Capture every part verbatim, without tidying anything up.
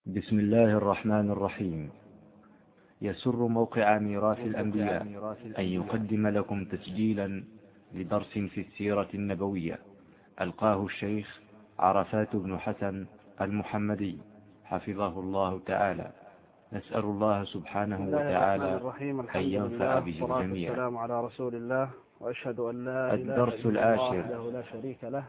بسم الله الرحمن الرحيم. يسر موقع ميراث الأنبياء أن يقدم لكم تسجيلا لدرس في السيرة النبوية ألقاه الشيخ عرفات بن حسن المحمدي حفظه الله تعالى. نسأل الله سبحانه وتعالى أن ينفع به الجميع. والسلام على رسول الله، وأشهد أن لا الدرس إله إلا الله العاشر. وحده لا شريك له،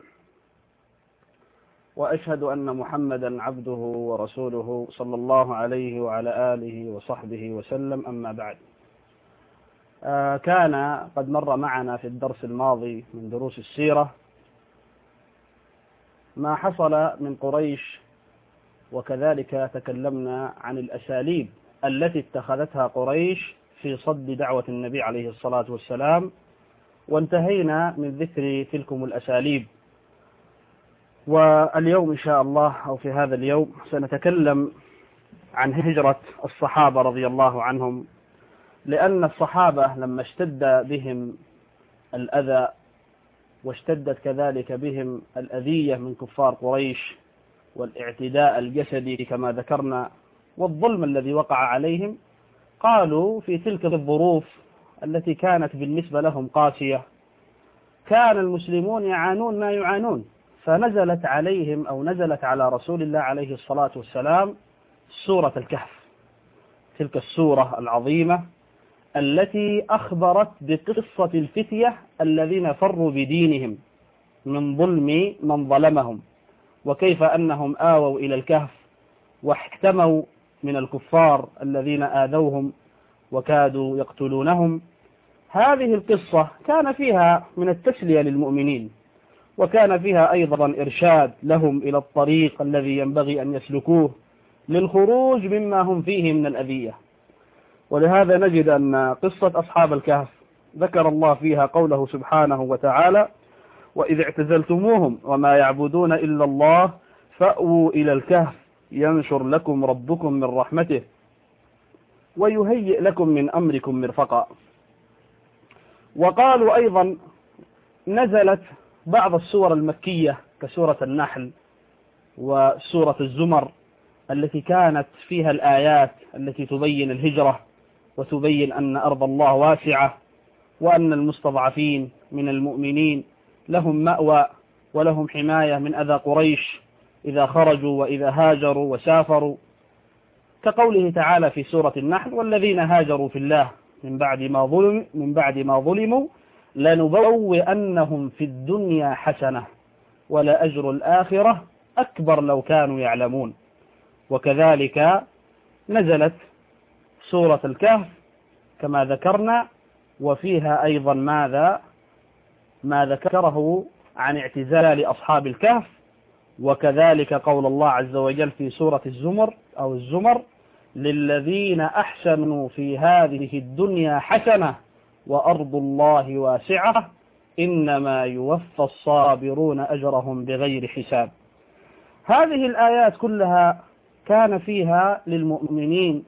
وأشهد أن محمدا عبده ورسوله صلى الله عليه وعلى آله وصحبه وسلم. أما بعد، آه كان قد مر معنا في الدرس الماضي من دروس السيرة ما حصل من قريش، وكذلك تكلمنا عن الأساليب التي اتخذتها قريش في صد دعوة النبي عليه الصلاة والسلام، وانتهينا من ذكر تلكم الأساليب. واليوم إن شاء الله أو في هذا اليوم سنتكلم عن هجرة الصحابة رضي الله عنهم، لأن الصحابة لما اشتد بهم الأذى واشتدت كذلك بهم الأذية من كفار قريش والاعتداء الجسدي كما ذكرنا والظلم الذي وقع عليهم، قالوا في تلك الظروف التي كانت بالنسبة لهم قاسية كان المسلمون يعانون ما يعانون، فنزلت عليهم أو نزلت على رسول الله عليه الصلاة والسلام سورة الكهف، تلك السورة العظيمة التي أخبرت بقصة الفتية الذين فروا بدينهم من ظلم من ظلمهم، وكيف أنهم آووا إلى الكهف واحتموا من الكفار الذين آذوهم وكادوا يقتلونهم. هذه القصة كان فيها من التسلية للمؤمنين، وكان فيها أيضا إرشاد لهم إلى الطريق الذي ينبغي أن يسلكوه للخروج مما هم فيه من الأذية. ولهذا نجد أن قصة أصحاب الكهف ذكر الله فيها قوله سبحانه وتعالى: وإذ اعتزلتموهم وما يعبدون إلا الله فأووا إلى الكهف ينشر لكم ربكم من رحمته ويهيئ لكم من أمركم مرفقا. وقالوا أيضا نزلت بعض السور المكية كسورة النحل وسورة الزمر التي كانت فيها الآيات التي تبين الهجرة وتبين أن أرض الله واسعة، وأن المستضعفين من المؤمنين لهم مأوى ولهم حماية من أذى قريش إذا خرجوا وإذا هاجروا وسافروا، كقوله تعالى في سورة النحل: والذين هاجروا في الله من بعد ما ظلم من بعد ما ظلموا لنبوئنهم في الدنيا حسنة ولأجر الآخرة أكبر لو كانوا يعلمون. وكذلك نزلت سورة الكهف كما ذكرنا، وفيها أيضا ماذا ما ذكره عن اعتزال أصحاب الكهف، وكذلك قول الله عز وجل في سورة الزمر أو الزمر: للذين أحسنوا في هذه الدنيا حسنة وأرض الله واسعة إنما يوفى الصابرون أجرهم بغير حساب. هذه الآيات كلها كان فيها للمؤمنين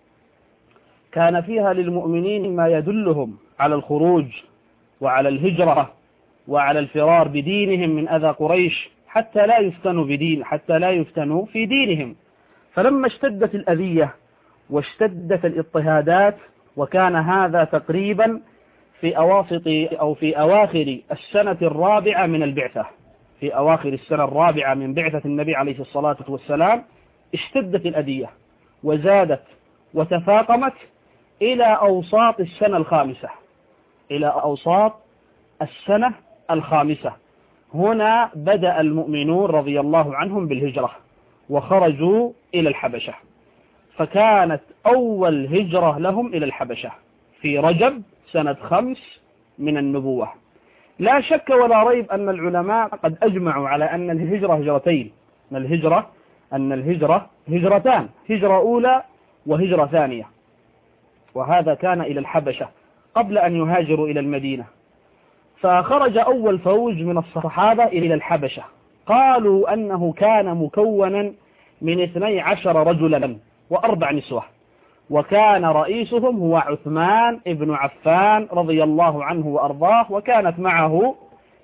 كان فيها للمؤمنين ما يدلهم على الخروج وعلى الهجرة وعلى الفرار بدينهم من أذى قريش حتى لا يفتنوا بدين حتى لا يفتنوا في دينهم. فلما اشتدت الأذية واشتدت الاضطهادات، وكان هذا تقريبا في أواسط أو في أواخر السنة الرابعة من البعثة في أواخر السنة الرابعة من بعثة النبي عليه الصلاة والسلام، اشتدت الأذية وزادت وتفاقمت إلى أوساط السنة الخامسة إلى أوساط السنة الخامسة هنا بدأ المؤمنون رضي الله عنهم بالهجرة وخرجوا إلى الحبشة، فكانت أول هجرة لهم إلى الحبشة في رجب سنة خمس من النبوة. لا شك ولا ريب أن العلماء قد أجمعوا على أن الهجرة هجرتين أن الهجرة أن الهجرة هجرتان، هجرة أولى وهجرة ثانية، وهذا كان إلى الحبشة قبل أن يهاجروا إلى المدينة. فخرج أول فوج من الصحابة إلى الحبشة، قالوا أنه كان مكونا من اثني عشر رجلا وأربع نسوة، وكان رئيسهم هو عثمان ابن عفان رضي الله عنه وأرضاه، وكانت معه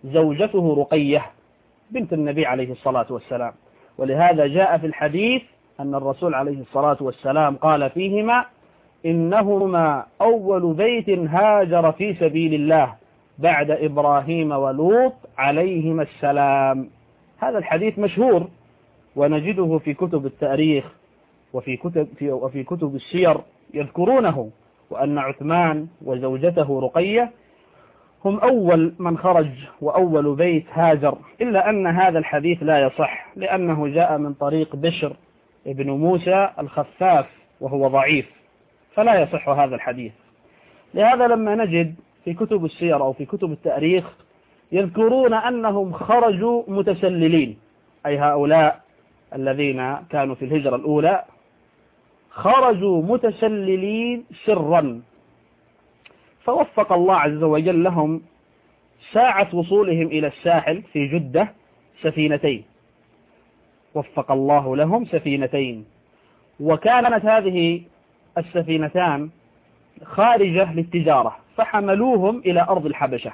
زوجته رقية بنت النبي عليه الصلاة والسلام. ولهذا جاء في الحديث أن الرسول عليه الصلاة والسلام قال فيهما: إنهما أول بيت هاجر في سبيل الله بعد إبراهيم ولوط عليهما السلام. هذا الحديث مشهور ونجده في كتب التاريخ وفي كتب, في وفي كتب السير يذكرونه، وأن عثمان وزوجته رقية هم أول من خرج وأول بيت هاجر، إلا أن هذا الحديث لا يصح لأنه جاء من طريق بشر ابن موسى الخفاف وهو ضعيف، فلا يصح هذا الحديث. لهذا لما نجد في كتب السير أو في كتب التاريخ يذكرون أنهم خرجوا متسللين، أي هؤلاء الذين كانوا في الهجرة الأولى خرجوا متسللين سرا، فوفق الله عز وجل لهم ساعة وصولهم إلى الساحل في جدة سفينتين، وفق الله لهم سفينتين، وكانت هذه السفينتان خارجة للتجارة، فحملوهم إلى أرض الحبشة.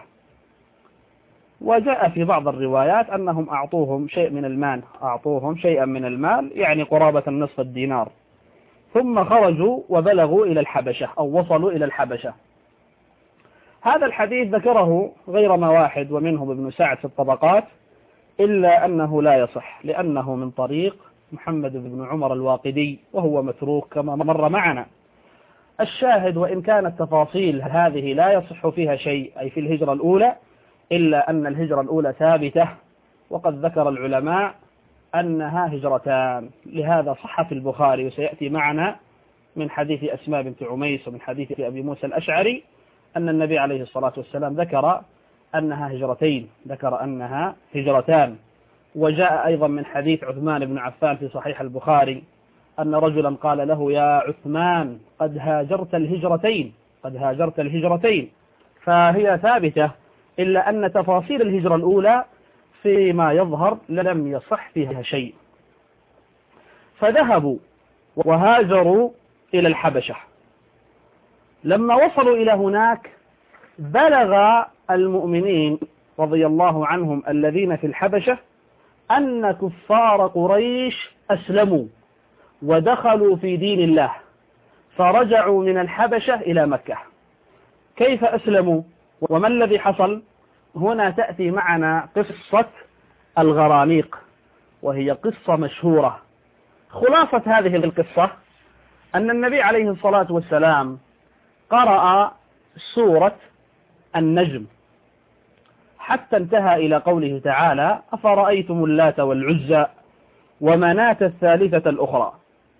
وجاء في بعض الروايات أنهم أعطوهم شيء من المال، أعطوهم شيئا من المال يعني قرابة نصف الدينار، ثم خرجوا وبلغوا إلى الحبشة أو وصلوا إلى الحبشة. هذا الحديث ذكره غير ما واحد ومنهم ابن سعد في الطبقات، إلا أنه لا يصح لأنه من طريق محمد بن عمر الواقدي وهو متروك كما مر معنا. الشاهد وإن كانت تفاصيل هذه لا يصح فيها شيء أي في الهجرة الأولى، إلا أن الهجرة الأولى ثابتة، وقد ذكر العلماء أنها هجرتان. لهذا صح في البخاري وسيأتي معنا من حديث أسماء بنت عميس ومن حديث أبي موسى الأشعري أن النبي عليه الصلاة والسلام ذكر أنها هجرتين، ذكر أنها هجرتان. وجاء أيضا من حديث عثمان بن عفان في صحيح البخاري أن رجلا قال له: يا عثمان قد هاجرت الهجرتين، قد هاجرت الهجرتين. فهي ثابتة، إلا أن تفاصيل الهجرة الأولى فيما يظهر لم يصح فيها شيء. فذهبوا وهاجروا إلى الحبشة. لما وصلوا إلى هناك بلغ المؤمنين رضي الله عنهم الذين في الحبشة أن كفار قريش أسلموا ودخلوا في دين الله، فرجعوا من الحبشة إلى مكة. كيف أسلموا وما الذي حصل؟ هنا تأتي معنا قصة الغرانيق، وهي قصة مشهورة. خلاصة هذه القصة أن النبي عليه الصلاة والسلام قرأ سورة النجم حتى انتهى إلى قوله تعالى: أفرأيتم اللات والعزى ومناة الثالثة الأخرى.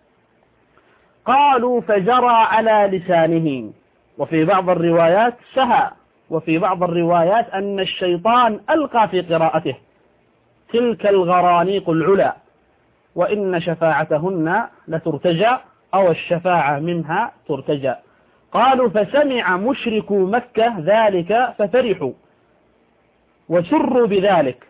قالوا فجرى على لسانه، وفي بعض الروايات سهى، وفي بعض الروايات أن الشيطان ألقى في قراءته: تلك الغرانيق العلا وإن شفاعتهن لترتجى، أو الشفاعة منها ترتجى. قالوا فسمع مشركو مكة ذلك ففرحوا وسروا بذلك،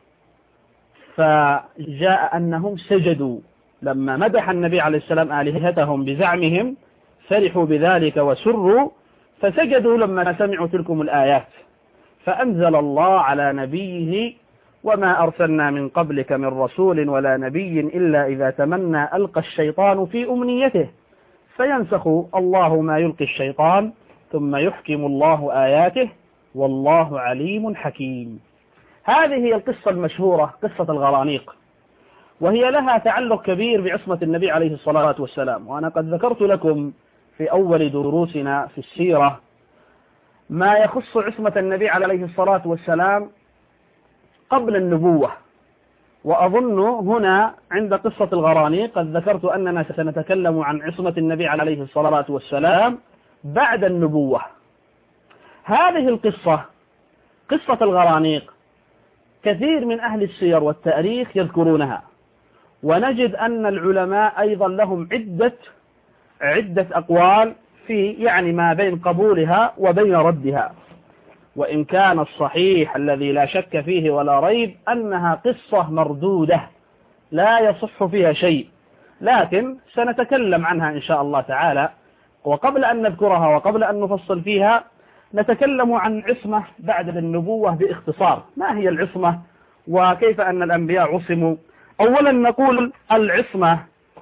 فجاء أنهم سجدوا لما مدح النبي عليه السلام آلهتهم بزعمهم، فرحوا بذلك وسروا فسجدوا لما سمعوا تلكم الآيات. فأنزل الله على نبيه: وما أرسلنا من قبلك من رسول ولا نبي إلا إذا تمنى ألقى الشيطان في أمنيته فينسخ الله ما يلقي الشيطان ثم يحكم الله آياته والله عليم حكيم. هذه هي القصة المشهورة، قصة الغرانيق، وهي لها تعلق كبير بعصمة النبي عليه الصلاة والسلام. وأنا قد ذكرت لكم في أول دروسنا في السيرة ما يخص عصمة النبي عليه الصلاة والسلام قبل النبوة، وأظن هنا عند قصة الغرانيق قد ذكرت أننا سنتكلم عن عصمة النبي عليه الصلاة والسلام بعد النبوة. هذه القصة، قصة الغرانيق، كثير من أهل السير والتاريخ يذكرونها، ونجد أن العلماء أيضا لهم عدة عدة أقوال في يعني ما بين قبولها وبين ردها. وإن كان الصحيح الذي لا شك فيه ولا ريب أنها قصة مردودة لا يصح فيها شيء، لكن سنتكلم عنها إن شاء الله تعالى. وقبل أن نذكرها وقبل أن نفصل فيها نتكلم عن عصمة بعد النبوة باختصار. ما هي العصمة وكيف أن الأنبياء عصموا؟ أولا نقول العصمة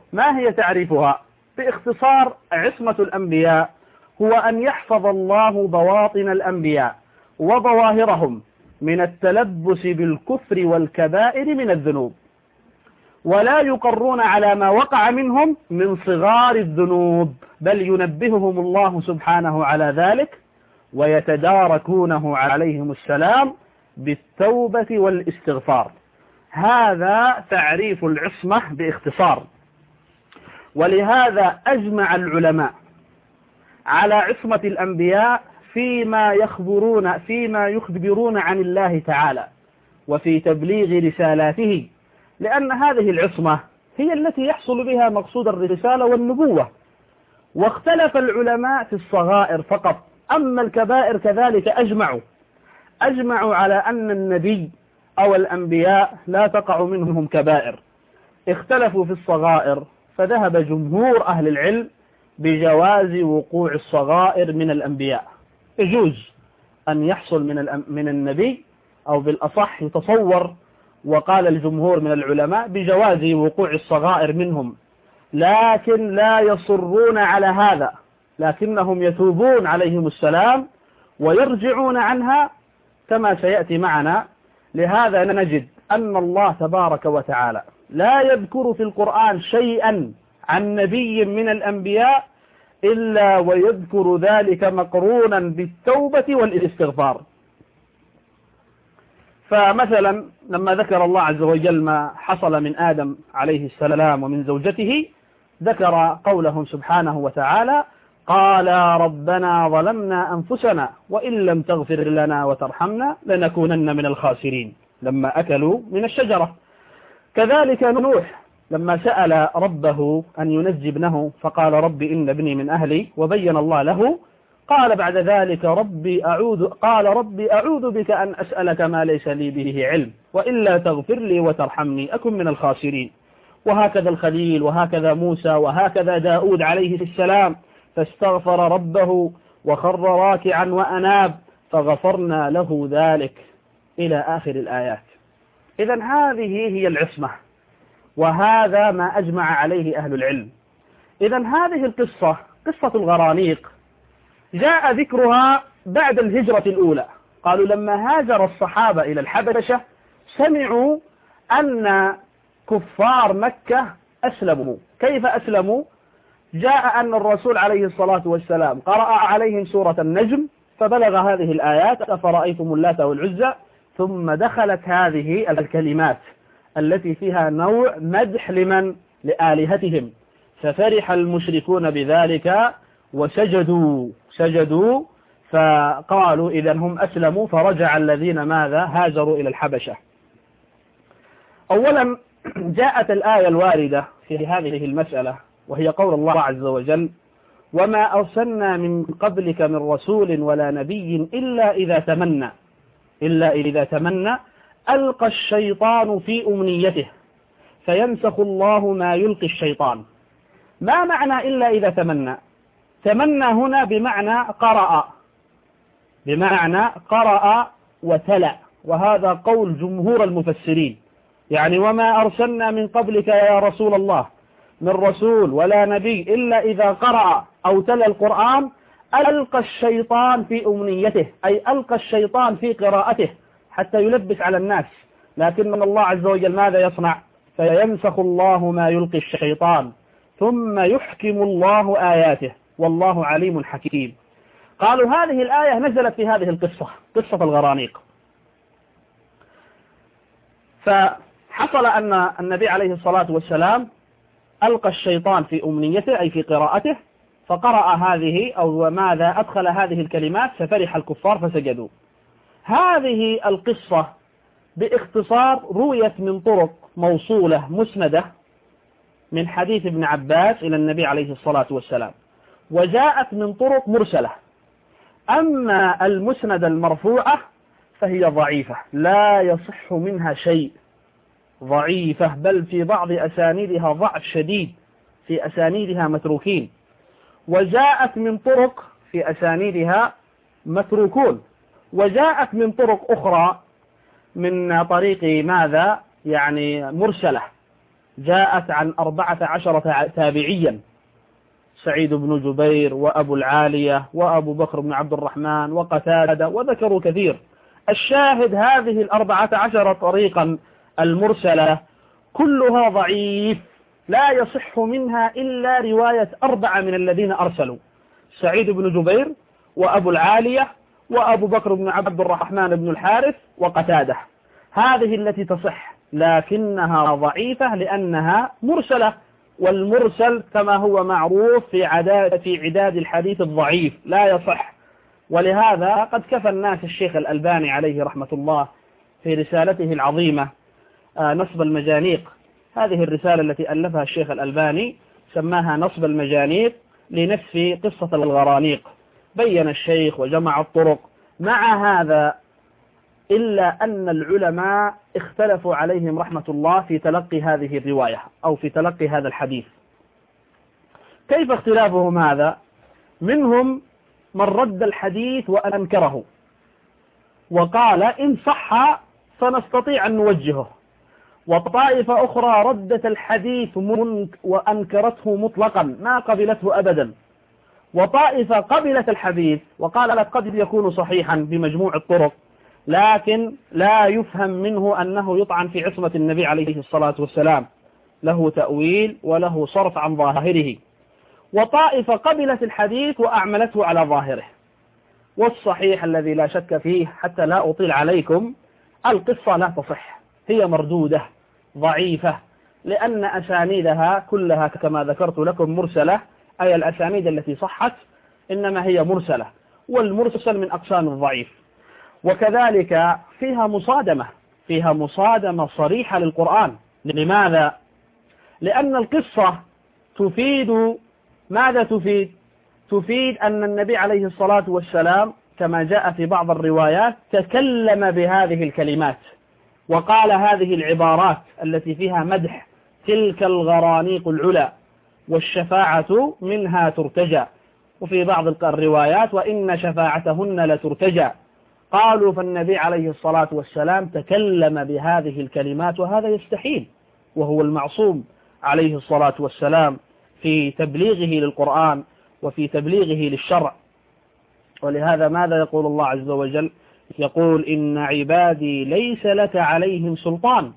ما هي تعريفها؟ باختصار عصمة الأنبياء هو أن يحفظ الله بواطن الأنبياء وظواهرهم من التلبس بالكفر والكبائر من الذنوب، ولا يقرون على ما وقع منهم من صغار الذنوب، بل ينبههم الله سبحانه على ذلك ويتداركونه عليهم السلام بالتوبة والاستغفار. هذا تعريف العصمة باختصار. ولهذا أجمع العلماء على عصمة الأنبياء فيما يخبرون فيما يخبرون عن الله تعالى وفي تبليغ رسالاته، لأن هذه العصمة هي التي يحصل بها مقصود الرسالة والنبوة. واختلف العلماء في الصغائر فقط، أما الكبائر كذلك أجمعوا أجمعوا على أن النبي أو الأنبياء لا تقع منهم كبائر. اختلفوا في الصغائر، فذهب جمهور أهل العلم بجواز وقوع الصغائر من الأنبياء. يجوز أن يحصل من من النبي، أو بالأصح يتصور، وقال الجمهور من العلماء بجواز وقوع الصغائر منهم، لكن لا يصرون على هذا، لكنهم يتوبون عليهم السلام ويرجعون عنها كما سيأتي معنا. لهذا نجد أن الله تبارك وتعالى لا يذكر في القرآن شيئا عن نبي من الأنبياء إلا ويذكر ذلك مقرونا بالتوبة والاستغفار. فمثلا لما ذكر الله عز وجل ما حصل من آدم عليه السلام ومن زوجته، ذكر قولهم سبحانه وتعالى: قال ربنا ظلمنا أنفسنا وإن لم تغفر لنا وترحمنا لنكونن من الخاسرين، لما أكلوا من الشجرة. كذلك نوح لما سأل ربه أن ينجي ابنه فقال: رب إن ابني من أهلي، وبين الله له، قال بعد ذلك: ربي أعوذ قال ربي أعوذ بك أن أسألك ما ليس لي به علم وإلا تغفر لي وترحمني أكن من الخاسرين. وهكذا الخليل، وهكذا موسى، وهكذا داود عليه السلام، فاستغفر ربه وخر راكعا وأناب فغفرنا له ذلك إلى آخر الآيات. إذن هذه هي العصمة، وهذا ما أجمع عليه أهل العلم. إذن هذه القصة، قصة الغرانيق، جاء ذكرها بعد الهجرة الأولى. قالوا لما هاجر الصحابة إلى الحبشة سمعوا أن كفار مكة أسلموا. كيف أسلموا؟ جاء أن الرسول عليه الصلاة والسلام قرأ عليهم سورة النجم فبلغ هذه الآيات: أفرأيتم اللات والعزى، ثم دخلت هذه الكلمات التي فيها نوع مدح لمن؟ لآلهتهم. ففرح المشركون بذلك وسجدوا سجدوا فقالوا إذا هم أسلموا، فرجع الذين ماذا؟ هاجروا إلى الحبشة. أولا جاءت الآية الواردة في هذه المسألة، وهي قول الله عز وجل: وما أرسلنا من قبلك من رسول ولا نبي إلا إذا تمنى إلا إذا تمنى ألقى الشيطان في أمنيته فينسخ الله ما يلقي الشيطان. ما معنى إلا إذا تمنى؟ تمنى هنا بمعنى قرأ، بمعنى قرأ وتلا، وهذا قول جمهور المفسرين. يعني وما أرسلنا من قبلك يا رسول الله من رسول ولا نبي إلا إذا قرأ أو تلا القرآن ألقى الشيطان في أمنيته، أي ألقى الشيطان في قراءته حتى يلبس على الناس. لكن الله عز وجل ماذا يصنع؟ فينسخ الله ما يلقي الشيطان ثم يحكم الله آياته والله عليم حكيم. قالوا هذه الآية نزلت في هذه القصة، قصة الغرانيق. فحصل أن النبي عليه الصلاة والسلام ألقى الشيطان في أمنيته أي في قراءته، فقرأ هذه أو ماذا أدخل هذه الكلمات ففرح الكفار فسجدوا. هذه القصة باختصار رويت من طرق موصولة مسندة من حديث ابن عباس إلى النبي عليه الصلاة والسلام، وجاءت من طرق مرسلة. أما المسند المرفوعة فهي ضعيفة لا يصح منها شيء، ضعيفة، بل في بعض أسانيدها ضعف شديد، في أسانيدها متروكين. وجاءت من طرق في أسانيدها متروكون، وجاءت من طرق أخرى من طريق ماذا؟ يعني مرسلة جاءت عن أربعة عشر تابعيا: سعيد بن جبير وأبو العالية وأبو بكر بن عبد الرحمن وقتادة، وذكروا كثير. الشاهد هذه الأربعة عشر طريقا المرسلة كلها ضعيف، لا يصح منها إلا رواية أربعة من الذين أرسلوا: سعيد بن جبير وأبو العالية وأبو بكر بن عبد الرحمن بن الحارث وقتادة. هذه التي تصح، لكنها ضعيفة لأنها مرسلة، والمرسل كما هو معروف في عداد في عداد الحديث الضعيف لا يصح. ولهذا قد كفى الناس الشيخ الألباني عليه رحمة الله في رسالته العظيمة نصب المجانيق. هذه الرسالة التي ألفها الشيخ الألباني سماها نصب المجانيق لنفس قصة الغرانيق. بين الشيخ وجمع الطرق. مع هذا إلا أن العلماء اختلفوا عليهم رحمة الله في تلقي هذه الرواية أو في تلقي هذا الحديث. كيف اختلافهم هذا؟ منهم من رد الحديث وأنكره وقال إن صح فنستطيع أن نوجهه، وطائفة أخرى ردت الحديث وأنكرته مطلقا ما قبلته أبدا، وطائفة قبلت الحديث وقالت قد يكون صحيحا بمجموع الطرق لكن لا يفهم منه أنه يطعن في عصمة النبي عليه الصلاة والسلام، له تأويل وله صرف عن ظاهره. وطائفة قبلت الحديث وأعملته على ظاهره. والصحيح الذي لا شك فيه حتى لا أطيل عليكم، القصة لا تصح، هي مردودة ضعيفة، لأن أسانيدها كلها كما ذكرت لكم مرسلة، أي الأسانيد التي صحت إنما هي مرسلة، والمرسل من أقسام الضعيف. وكذلك فيها مصادمة فيها مصادمة صريحة للقرآن. لماذا؟ لأن القصة تفيد ماذا تفيد؟ تفيد أن النبي عليه الصلاة والسلام كما جاء في بعض الروايات تكلم بهذه الكلمات وقال هذه العبارات التي فيها مدح تلك الغرانيق العلا والشفاعة منها ترتجى، وفي بعض الروايات وإن شفاعتهن لترتجى. قالوا فالنبي عليه الصلاة والسلام تكلم بهذه الكلمات، وهذا يستحيل، وهو المعصوم عليه الصلاة والسلام في تبليغه للقرآن وفي تبليغه للشرع. ولهذا ماذا يقول الله عز وجل؟ يقول إن عبادي ليس لك عليهم سلطان،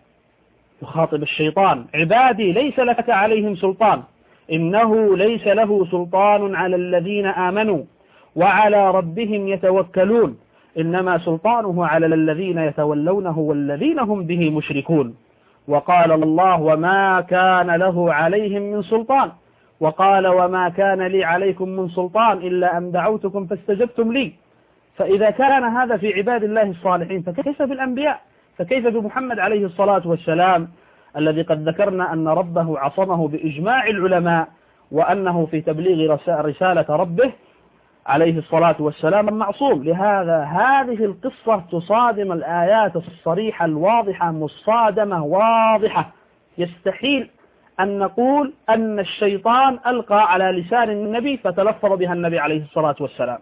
يخاطب الشيطان: عبادي ليس لك عليهم سلطان، إنه ليس له سلطان على الذين آمنوا وعلى ربهم يتوكلون، إنما سلطانه على الذين يتولونه والذين هم به مشركون. وقال الله وما كان له عليهم من سلطان، وقال وما كان لي عليكم من سلطان إلا أن دعوتكم فاستجبتم لي. فإذا كان هذا في عباد الله الصالحين فكيف بالأنبياء؟ فكيف بمحمد عليه الصلاة والسلام الذي قد ذكرنا أن ربه عصمه بإجماع العلماء، وأنه في تبليغ رسالة ربه عليه الصلاة والسلام معصوم. لهذا هذه القصة تصادم الآيات الصريحة الواضحة مصادمة واضحة. يستحيل أن نقول أن الشيطان ألقى على لسان النبي فتلفظ بها النبي عليه الصلاة والسلام.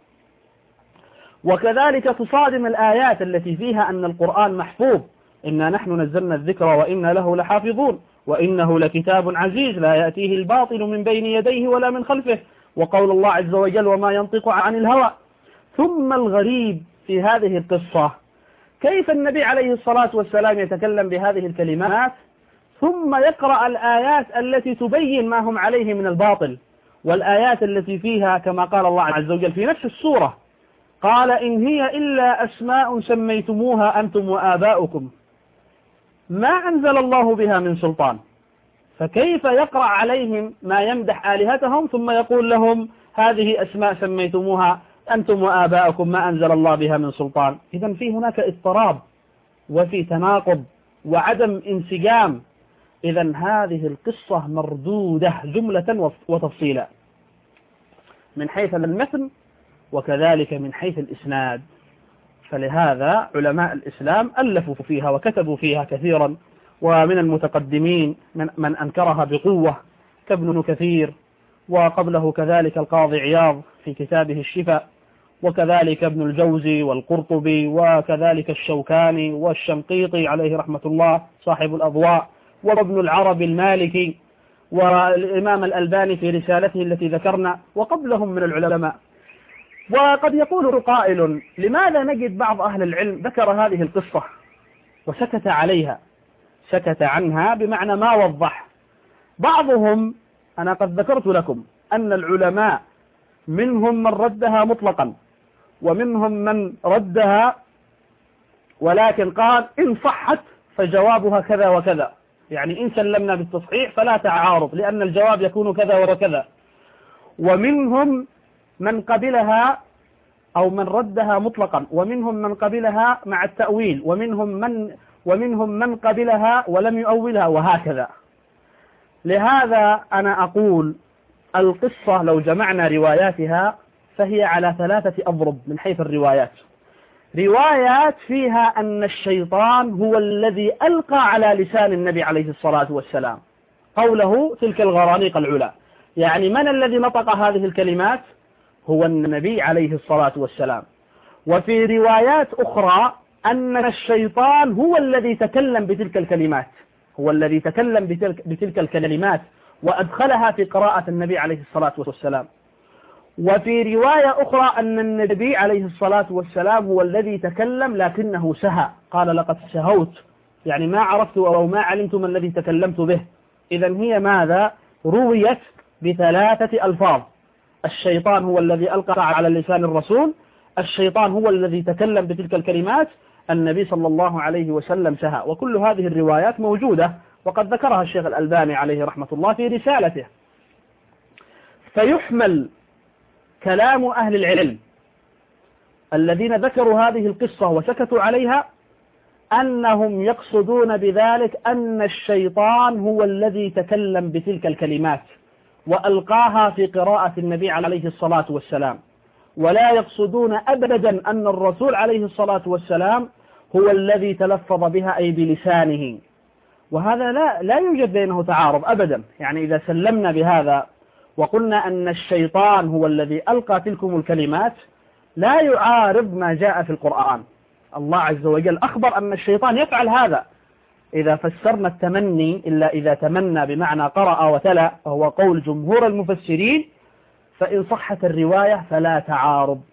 وكذلك تصادم الآيات التي فيها أن القرآن محفوظ: إنا نحن نزلنا الذكر وإنا له لحافظون وإنه لكتاب عزيز لا يأتيه الباطل من بين يديه ولا من خلفه، وقول الله عز وجل وما ينطق عن الهوى. ثم الغريب في هذه القصة كيف النبي عليه الصلاة والسلام يتكلم بهذه الكلمات ثم يقرأ الآيات التي تبين ما هم عليه من الباطل، والآيات التي فيها كما قال الله عز وجل في نفس السورة: قال إن هي إلا أسماء سميتموها أنتم وآباؤكم ما أنزل الله بها من سلطان. فكيف يقرأ عليهم ما يمدح آلهتهم ثم يقول لهم هذه أسماء سميتموها أنتم وآباؤكم ما أنزل الله بها من سلطان؟ إذن في هناك اضطراب وفي تناقض وعدم انسجام. إذن هذه القصة مردودة جملة وتفصيلا من حيث المتن وكذلك من حيث الإسناد. فلهذا علماء الإسلام ألفوا فيها وكتبوا فيها كثيرا، ومن المتقدمين من, من أنكرها بقوة كابن كثير، وقبله كذلك القاضي عياض في كتابه الشفاء، وكذلك ابن الجوزي والقرطبي، وكذلك الشوكاني والشنقيطي عليه رحمة الله صاحب الأضواء، وابن العربي المالكي والإمام الألباني في رسالته التي ذكرنا وقبلهم من العلماء. وقد يقول قائل لماذا نجد بعض أهل العلم ذكر هذه القصة وسكت عليها، سكت عنها بمعنى ما وضح. بعضهم أنا قد ذكرت لكم أن العلماء منهم من ردها مطلقا ومنهم من ردها ولكن قال إن صحت فجوابها كذا وكذا، يعني إن سلمنا بالتصحيح فلا تعارض لأن الجواب يكون كذا وكذا. ومنهم من قبلها أو من ردها مطلقا، ومنهم من قبلها مع التأويل، ومنهم من ومنهم من قبلها ولم يؤولها، وهكذا. لهذا أنا أقول القصة لو جمعنا رواياتها فهي على ثلاثة أضرب من حيث الروايات. روايات فيها أن الشيطان هو الذي ألقى على لسان النبي عليه الصلاة والسلام قوله تلك الغرانيق العلا، يعني من الذي نطق هذه الكلمات؟ هو النبي عليه الصلاة والسلام. وفي روايات أخرى أن الشيطان هو الذي تكلم بتلك الكلمات، هو الذي تكلم بتلك, بتلك الكلمات وأدخلها في قراءة النبي عليه الصلاة والسلام. وفي رواية أخرى أن النبي عليه الصلاة والسلام هو الذي تكلم لكنه سهى، قال لقد سهوت، يعني ما عرفت أو ما علمت ما الذي تكلمت به. إذن هي ماذا؟ رويت بثلاثة ألفاظ: الشيطان هو الذي ألقى على لسان الرسول، الشيطان هو الذي تكلم بتلك الكلمات، النبي صلى الله عليه وسلم سهى. وكل هذه الروايات موجودة وقد ذكرها الشيخ الألباني عليه رحمة الله في رسالته. فيحمل كلام أهل العلم الذين ذكروا هذه القصة وسكتوا عليها أنهم يقصدون بذلك أن الشيطان هو الذي تكلم بتلك الكلمات وألقاها في قراءة النبي عليه الصلاة والسلام، ولا يقصدون أبدا أن الرسول عليه الصلاة والسلام هو الذي تلفظ بها أي بلسانه. وهذا لا, لا يوجد بينه تعارض أبدا. يعني إذا سلمنا بهذا وقلنا أن الشيطان هو الذي ألقى تلكم الكلمات لا يعارض ما جاء في القرآن. الله عز وجل أخبر أن الشيطان يفعل هذا. إذا فسرنا التمني إلا إذا تمنى بمعنى قرأ وتلا، فهو قول جمهور المفسرين، فإن صحت الرواية فلا تعارض.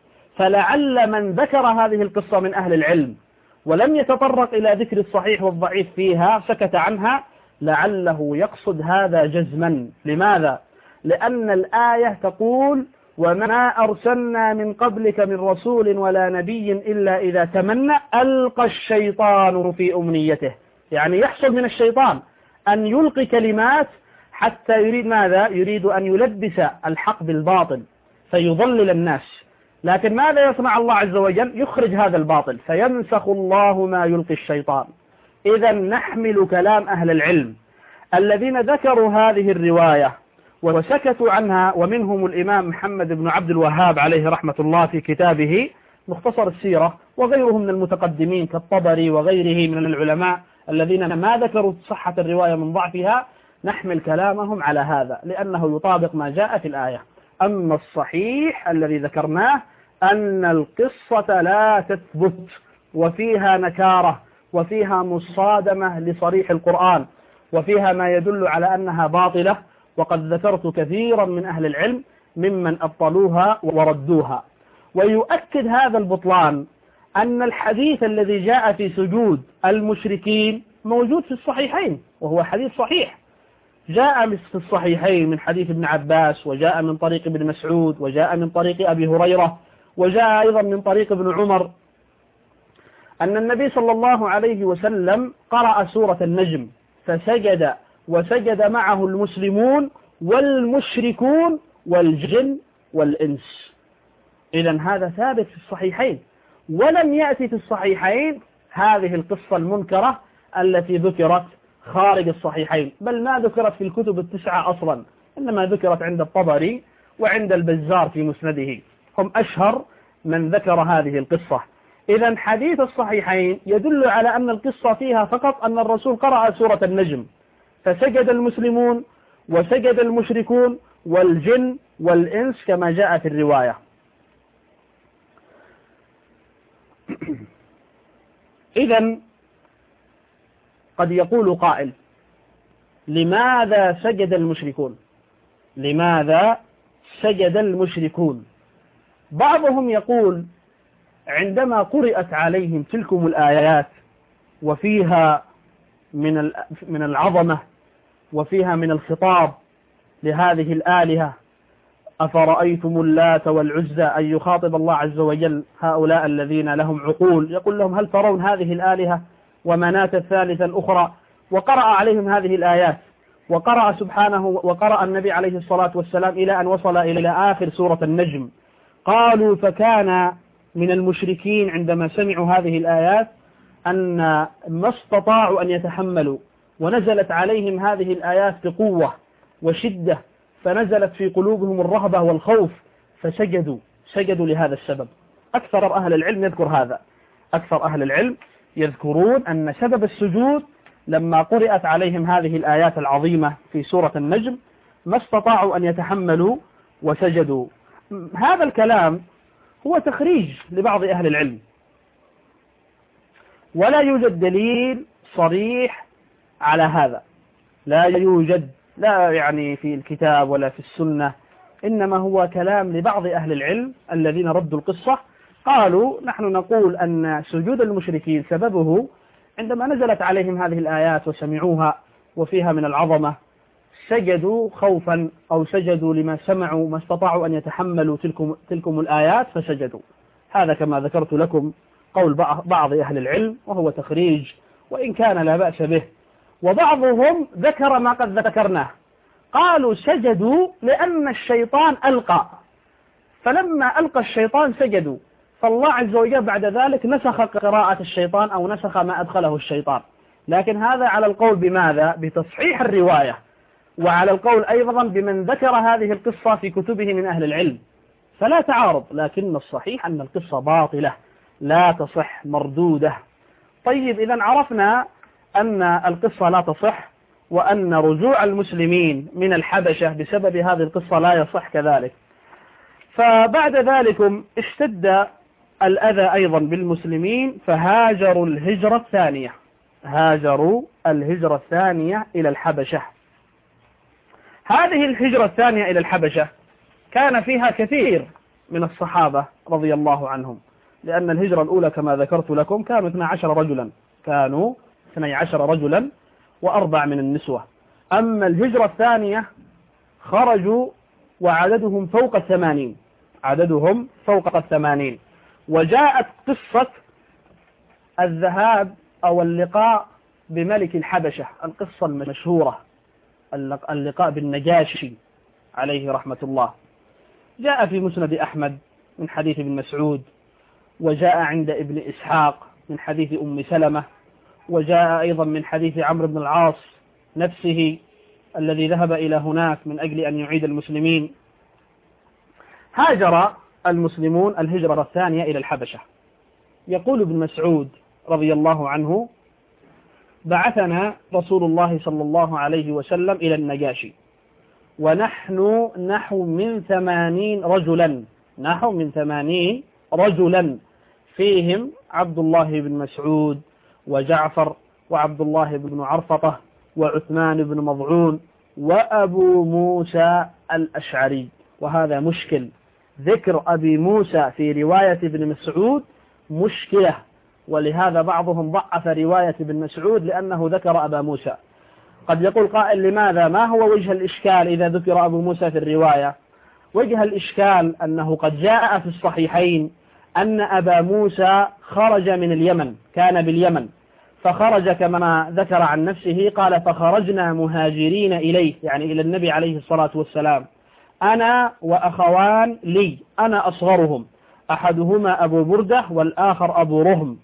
فلعل من ذكر هذه القصة من أهل العلم ولم يتطرق إلى ذكر الصحيح والضعيف فيها، سكت عنها، لعله يقصد هذا جزما. لماذا؟ لأن الآية تقول وما أرسلنا من قبلك من رسول ولا نبي إلا إذا تمنى ألقى الشيطان في أمنيته، يعني يحصل من الشيطان أن يلقي كلمات حتى يريد ماذا؟ يريد أن يلبس الحق بالباطل فيضلل الناس. لكن ماذا يصنع الله عز وجل؟ يخرج هذا الباطل، فينسخ الله ما يلقي الشيطان. إذا نحمل كلام أهل العلم الذين ذكروا هذه الرواية وسكتوا عنها، ومنهم الإمام محمد بن عبد الوهاب عليه رحمة الله في كتابه مختصر السيرة، وغيره من المتقدمين كالطبري وغيره من العلماء الذين ما ذكروا صحة الرواية من ضعفها. نحمل كلامهم على هذا لأنه يطابق ما جاء في الآية. أما الصحيح الذي ذكرناه أن القصة لا تثبت وفيها نكارة وفيها مصادمة لصريح القرآن وفيها ما يدل على أنها باطلة، وقد ذكرت كثيرا من أهل العلم ممن أبطلوها وردوها. ويؤكد هذا البطلان أن الحديث الذي جاء في سجود المشركين موجود في الصحيحين، وهو حديث صحيح، جاء في الصحيحين من حديث ابن عباس، وجاء من طريق ابن مسعود، وجاء من طريق أبي هريرة، وجاء أيضا من طريق ابن عمر، أن النبي صلى الله عليه وسلم قرأ سورة النجم فسجد، وسجد معه المسلمون والمشركون والجن والإنس. إذن هذا ثابت في الصحيحين. ولم يأتي في الصحيحين هذه القصة المنكرة التي ذكرت خارج الصحيحين، بل ما ذكرت في الكتب التسعة أصلا، إنما ذكرت عند الطبري وعند البزار في مسنده، هم أشهر من ذكر هذه القصة. إذن حديث الصحيحين يدل على أن القصة فيها فقط أن الرسول قرأ سورة النجم فسجد المسلمون وسجد المشركون والجن والإنس كما جاء في الرواية. إذن قد يقول قائل لماذا سجد المشركون؟ لماذا سجد المشركون؟ بعضهم يقول عندما قرأت عليهم تلكم الآيات وفيها من من العظمة وفيها من الخطاب لهذه الآلهة، أفرأيتم اللات والعزى، أن يخاطب الله عز وجل هؤلاء الذين لهم عقول، يقول لهم هل ترون هذه الآلهة ومناة الثالثة الأخرى؟ وقرأ عليهم هذه الآيات، وقرأ سبحانه وقرأ النبي عليه الصلاة والسلام إلى أن وصل إلى آخر سورة النجم. قالوا فكان من المشركين عندما سمعوا هذه الآيات أن ما استطاعوا أن يتحملوا، ونزلت عليهم هذه الآيات بقوة وشدة، فنزلت في قلوبهم الرهبة والخوف فسجدوا سجدوا لهذا السبب. أكثر أهل العلم يذكر هذا، أكثر أهل العلم يذكرون أن سبب السجود لما قرأت عليهم هذه الآيات العظيمة في سورة النجم ما استطاعوا أن يتحملوا وسجدوا. هذا الكلام هو تخريج لبعض أهل العلم، ولا يوجد دليل صريح على هذا، لا يوجد لا يعني في الكتاب ولا في السنة، إنما هو كلام لبعض أهل العلم الذين ردوا القصة. قالوا نحن نقول أن سجود المشركين سببه عندما نزلت عليهم هذه الآيات وسمعوها وفيها من العظمة سجدوا خوفا أو سجدوا لما سمعوا، ما استطاعوا أن يتحملوا تلكم, تلكم الآيات فسجدوا. هذا كما ذكرت لكم قول بعض أهل العلم، وهو تخريج وإن كان لا بأس به. وبعضهم ذكر ما قد ذكرناه، قالوا سجدوا لأن الشيطان ألقى، فلما ألقى الشيطان سجدوا، فالله عز وجل بعد ذلك نسخ قراءة الشيطان أو نسخ ما أدخله الشيطان. لكن هذا على القول بماذا؟ بتصحيح الرواية، وعلى القول أيضا بمن ذكر هذه القصة في كتبه من أهل العلم، فلا تعارض، لكن الصحيح أن القصة باطلة لا تصح مردودة. طيب إذا عرفنا أن القصة لا تصح، وأن رجوع المسلمين من الحبشة بسبب هذه القصة لا يصح كذلك. فبعد ذلك اشتد الأذى أيضا بالمسلمين، فهاجروا الهجرة الثانية هاجروا الهجرة الثانية إلى الحبشة. هذه الهجرة الثانية إلى الحبشة كان فيها كثير من الصحابة رضي الله عنهم، لأن الهجرة الأولى كما ذكرت لكم كانوا اثني عشر رجلا كانوا اثني عشر رجلا وأربع من النسوة. أما الهجرة الثانية خرجوا وعددهم فوق الثمانين عددهم فوق الثمانين وجاءت قصة الذهاب أو اللقاء بملك الحبشة، القصة المشهورة، اللقاء بالنجاشي عليه رحمة الله. جاء في مسند أحمد من حديث ابن مسعود، وجاء عند ابن إسحاق من حديث أم سلمة، وجاء أيضا من حديث عمرو بن العاص نفسه الذي ذهب إلى هناك من أجل أن يعيد المسلمين. هاجر المسلمون الهجرة الثانية إلى الحبشة. يقول ابن مسعود رضي الله عنه: بعثنا رسول الله صلى الله عليه وسلم إلى النجاشي ونحن نحو من ثمانين رجلا نحو من ثمانين رجلا فيهم عبد الله بن مسعود وجعفر وعبد الله بن عرفطة وعثمان بن مضعون وأبو موسى الأشعري. وهذا مشكل، ذكر أبي موسى في رواية ابن مسعود مشكلة، ولهذا بعضهم ضعف رواية ابن مسعود لأنه ذكر أبا موسى. قد يقول قائل: لماذا؟ ما هو وجه الإشكال إذا ذكر أبو موسى في الرواية؟ وجه الإشكال أنه قد جاء في الصحيحين أن أبا موسى خرج من اليمن، كان باليمن، فخرج كما ذكر عن نفسه، قال: فخرجنا مهاجرين إليه، يعني إلى النبي عليه الصلاة والسلام، أنا وأخوان لي، أنا أصغرهم، أحدهما أبو بردة والآخر أبو رهم،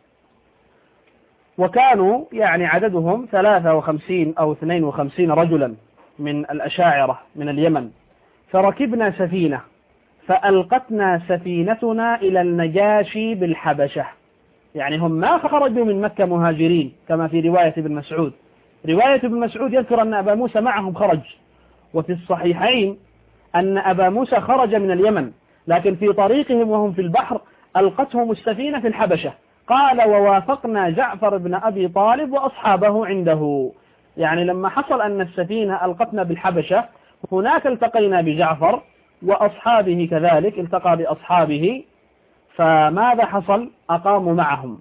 وكانوا يعني عددهم ثلاثة وخمسين أو اثنين وخمسين رجلا من الأشاعرة من اليمن. فركبنا سفينة فألقتنا سفينتنا إلى النجاشي بالحبشة، يعني هم ما خرجوا من مكة مهاجرين كما في رواية ابن مسعود. رواية ابن مسعود يذكر أن أبا موسى معهم خرج، وفي الصحيحين أن أبا موسى خرج من اليمن، لكن في طريقهم وهم في البحر ألقتهم السفينة في الحبشة. قال: ووافقنا جعفر بن أبي طالب وأصحابه عنده، يعني لما حصل أن السفينة ألقتنا بالحبشة هناك التقينا بجعفر وأصحابه كذلك التقى بأصحابه، فماذا حصل؟ أقاموا معهم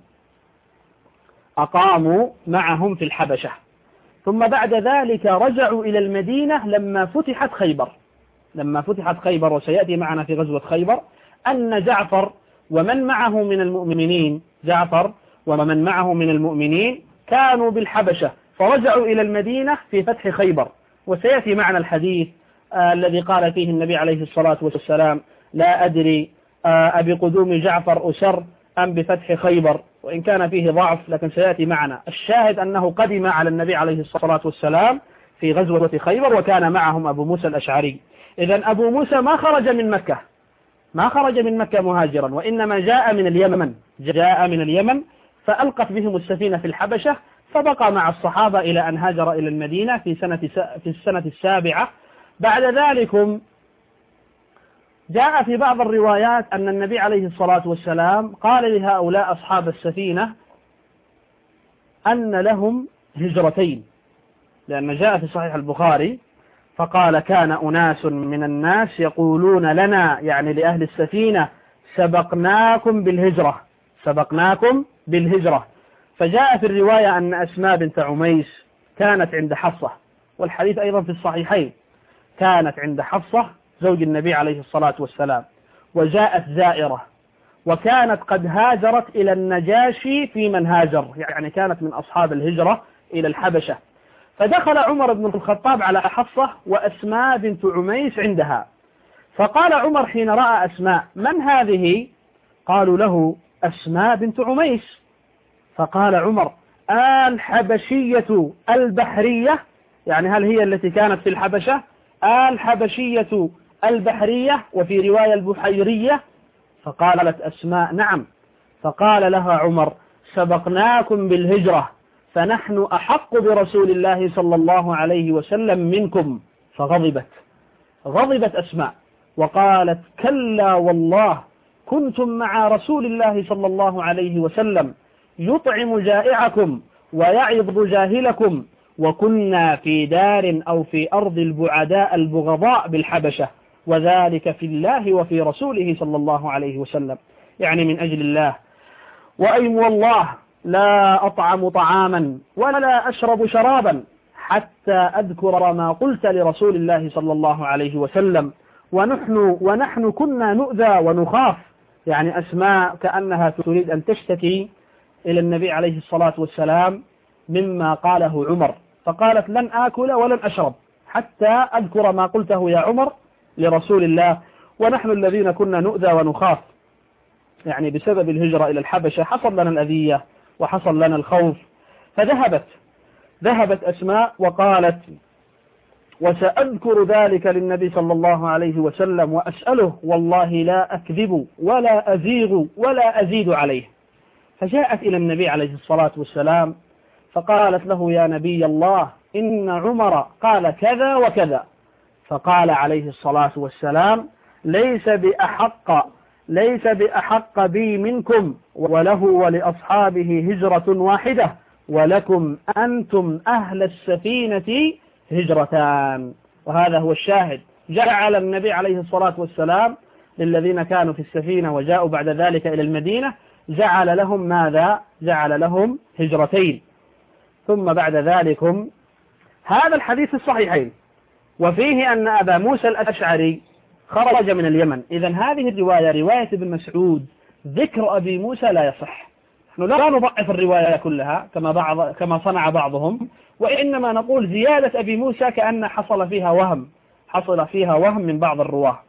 أقاموا معهم في الحبشة. ثم بعد ذلك رجعوا إلى المدينة لما فتحت خيبر لما فتحت خيبر وسيأتي معنا في غزوة خيبر أن جعفر ومن معه من المؤمنين جعفر ومن معه من المؤمنين كانوا بالحبشة، فرجعوا إلى المدينة في فتح خيبر. وسيأتي معنا الحديث آه الذي قال فيه النبي عليه الصلاة والسلام: لا أدري آه أبي قدوم جعفر أسر أم بفتح خيبر، وإن كان فيه ضعف لكن سيأتي معنا. الشاهد أنه قدم على النبي عليه الصلاة والسلام في غزوة خيبر وكان معهم أبو موسى الأشعري. إذن أبو موسى ما خرج من مكة ما خرج من مكة مهاجرا، وإنما جاء من اليمن جاء من اليمن فألقت بهم السفينة في الحبشة، فبقى مع الصحابة إلى أن هاجر إلى المدينة في سنة في السنة السابعة. بعد ذلك جاء في بعض الروايات أن النبي عليه الصلاة والسلام قال لهؤلاء أصحاب السفينة أن لهم هجرتين، لأن جاء في صحيح البخاري فقال: كان أناس من الناس يقولون لنا، يعني لأهل السفينة: سبقناكم بالهجرة سبقناكم بالهجرة. فجاء في الرواية أن أسماء بنت عميس كانت عند حفصة، والحديث أيضا في الصحيحين، كانت عند حفصة زوج النبي عليه الصلاة والسلام، وجاءت زائرة، وكانت قد هاجرت إلى النجاشي في من هاجر، يعني كانت من أصحاب الهجرة إلى الحبشة. فدخل عمر بن الخطاب على حفصة وأسماء بنت عميس عندها، فقال عمر حين رأى أسماء: من هذه؟ قالوا له: أسماء بنت عميس. فقال عمر: الحبشية البحرية، يعني هل هي التي كانت في الحبشة؟ الحبشية البحرية، وفي رواية البحيرية. فقالت أسماء: نعم. فقال لها عمر: سبقناكم بالهجرة، فنحن أحق برسول الله صلى الله عليه وسلم منكم. فغضبت غضبت أسماء وقالت: كلا والله كنتم مع رسول الله صلى الله عليه وسلم يطعم جائعكم ويعظ جاهلكم، وكنا في دار أو في أرض البعداء البغضاء بالحبشة، وذلك في الله وفي رسوله صلى الله عليه وسلم، يعني من أجل الله. وأيم والله لا أطعم طعاما ولا أشرب شرابا حتى أذكر ما قلت لرسول الله صلى الله عليه وسلم، ونحن, ونحن كنا نؤذى ونخاف. يعني أسماء كأنها تريد أن تشتكي إلى النبي عليه الصلاة والسلام مما قاله عمر، فقالت: لن آكل ولن أشرب حتى أذكر ما قلته يا عمر لرسول الله، ونحن الذين كنا نؤذى ونخاف، يعني بسبب الهجرة إلى الحبشة حصل لنا الأذية وحصل لنا الخوف. فذهبت ذهبت أسماء وقالت: وسأذكر ذلك للنبي صلى الله عليه وسلم وأسأله، والله لا أكذب ولا أزيغ ولا أزيد عليه. فجاءت إلى النبي عليه الصلاة والسلام فقالت له: يا نبي الله، إن عمر قال كذا وكذا. فقال عليه الصلاة والسلام: ليس بأحق ليس بأحق بي منكم، وله ولأصحابه هجرة واحدة، ولكم أنتم أهل السفينة هجرتان. وهذا هو الشاهد. جعل النبي عليه الصلاة والسلام للذين كانوا في السفينة وجاءوا بعد ذلك إلى المدينة جعل لهم ماذا؟ جعل لهم هجرتين. ثم بعد ذلك هذا الحديث الصحيحين، وفيه أن أبا موسى الأشعري خرج من اليمن. إذن هذه الرواية رواية ابن مسعود ذكر أبي موسى لا يصح. نحن لا نضعف الرواية كلها كما بعض كما صنع بعضهم، وإنما نقول زيادة أبي موسى كأن حصل فيها وهم حصل فيها وهم من بعض الرواه.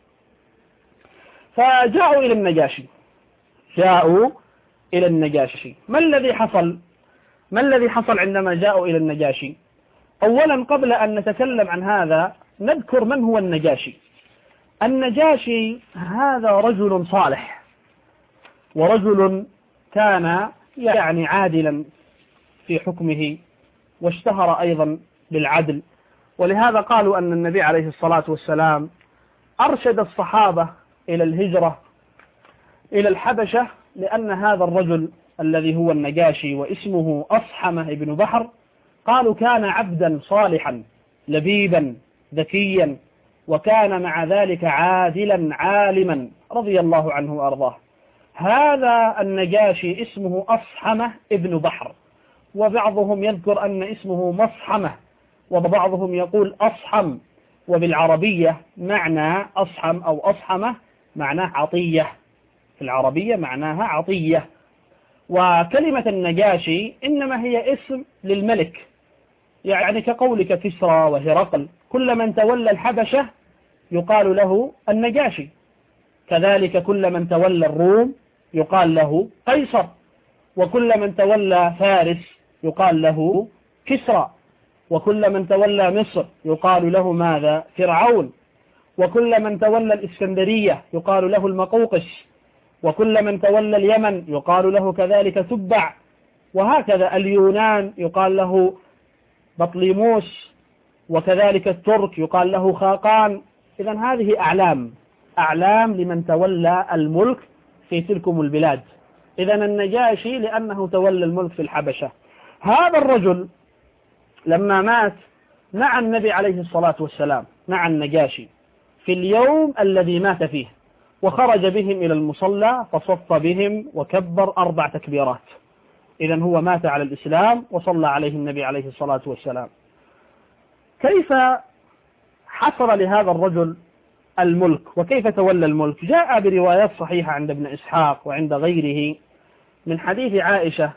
فجاءوا إلى النجاشي جاءوا إلى النجاشي ما الذي حصل ما الذي حصل عندما جاءوا إلى النجاشي؟ أولا قبل أن نتكلم عن هذا نذكر من هو النجاشي. النجاشي هذا رجل صالح، ورجل كان يعني عادلا في حكمه، واشتهر أيضا بالعدل، ولهذا قالوا أن النبي عليه الصلاة والسلام أرشد الصحابة إلى الهجرة إلى الحبشة، لأن هذا الرجل الذي هو النجاشي واسمه أصحمة ابن بحر قالوا كان عبدا صالحا لبيبا ذكيا، وكان مع ذلك عادلا عالما رضي الله عنه وأرضاه. هذا النجاشي اسمه أصحمة ابن بحر، وبعضهم يذكر أن اسمه مصحمة، وبعضهم يقول أصحم، وبالعربية معنى أصحم أو أصحمة معناه عطية، في العربية معناها عطية. وكلمة النجاشي إنما هي اسم للملك، يعني كقولك كسرى وهرقل، كل من تولى الحبشة يقال له النجاشي، كذلك كل من تولى الروم يقال له قيصر، وكل من تولى فارس يقال له كسرى، وكل من تولى مصر يقال له ماذا؟ فرعون، وكل من تولى الإسكندرية يقال له المقوقس، وكل من تولى اليمن يقال له كذلك تبع، وهكذا اليونان يقال له بطليموس، وكذلك الترك يقال له خاقان. إذن هذه أعلام أعلام لمن تولى الملك في تلكم البلاد. إذن النجاشي لأنه تولى الملك في الحبشة. هذا الرجل لما مات مع النبي عليه الصلاة والسلام، مع النجاشي في اليوم الذي مات فيه، وخرج بهم إلى المصلى فصف بهم وكبر أربع تكبيرات. إذن هو مات على الإسلام وصلى عليه النبي عليه الصلاة والسلام. كيف حصل لهذا الرجل الملك وكيف تولى الملك؟ جاء بروايات صحيحة عند ابن إسحاق وعند غيره من حديث عائشة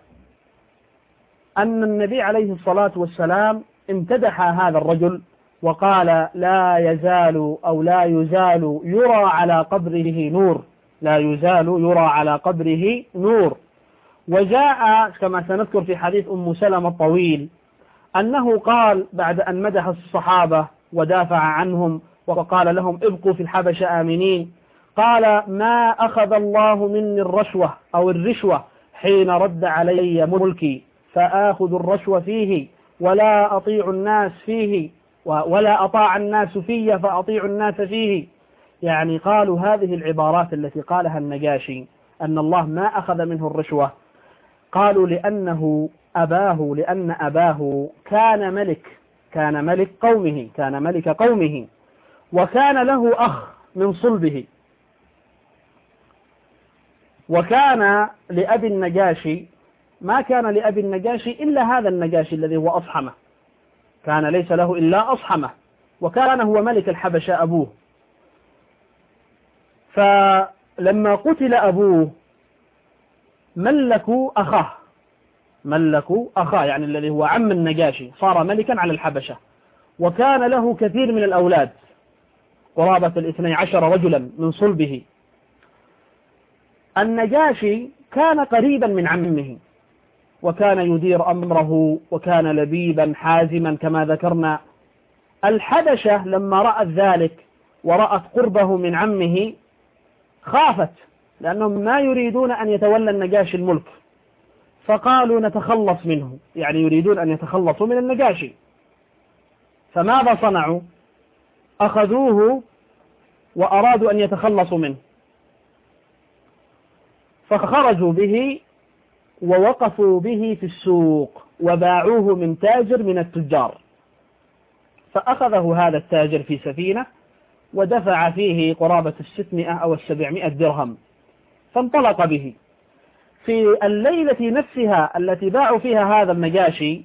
أن النبي عليه الصلاة والسلام امتدح هذا الرجل وقال: لا يزال أو لا يزال يرى على قبره نور، لا يزال يرى على قبره نور. وجاء كما سنذكر في حديث أم سلمة الطويل أنه قال بعد أن مدح الصحابة ودافع عنهم وقال لهم: ابقوا في الحبشة آمنين، قال: ما أخذ الله مني الرشوة أو الرشوة حين رد علي ملكي، فآخذ الرشوة فيه ولا أطيع الناس فيه، ولا أطاع الناس فيه فأطيع الناس فيه. يعني قالوا هذه العبارات التي قالها النجاشي أن الله ما أخذ منه الرشوة، قالوا لأنه أباه لأن أباه كان ملك كان ملك قومه كان ملك قومه وكان له أخ من صلبه، وكان لأبي النجاشي ما كان لأبي النجاشي إلا هذا النجاشي الذي هو أصحمة، كان ليس له إلا أصحمة، وكان هو ملك الحبشة أبوه. فلما قتل أبوه ملكوا أخاه ملكوا أخاه يعني الذي هو عم النجاشي، صار ملكا على الحبشة، وكان له كثير من الأولاد قرابة الاثني عشر رجلا من صلبه. النجاشي كان قريبا من عمه، وكان يدير أمره، وكان لبيبا حازما كما ذكرنا. الحبشة لما رأت ذلك ورأت قربه من عمه خافت، لأنهم ما يريدون أن يتولى النجاشي الملك، فقالوا نتخلص منه، يعني يريدون أن يتخلصوا من النجاشي. فماذا صنعوا؟ أخذوه وأرادوا أن يتخلصوا منه، فخرجوا به ووقفوا به في السوق وباعوه من تاجر من التجار، فأخذه هذا التاجر في سفينة ودفع فيه قرابة الستمائة أو السبعمائة درهم، فانطلق به. في الليلة نفسها التي باعوا فيها هذا النجاشي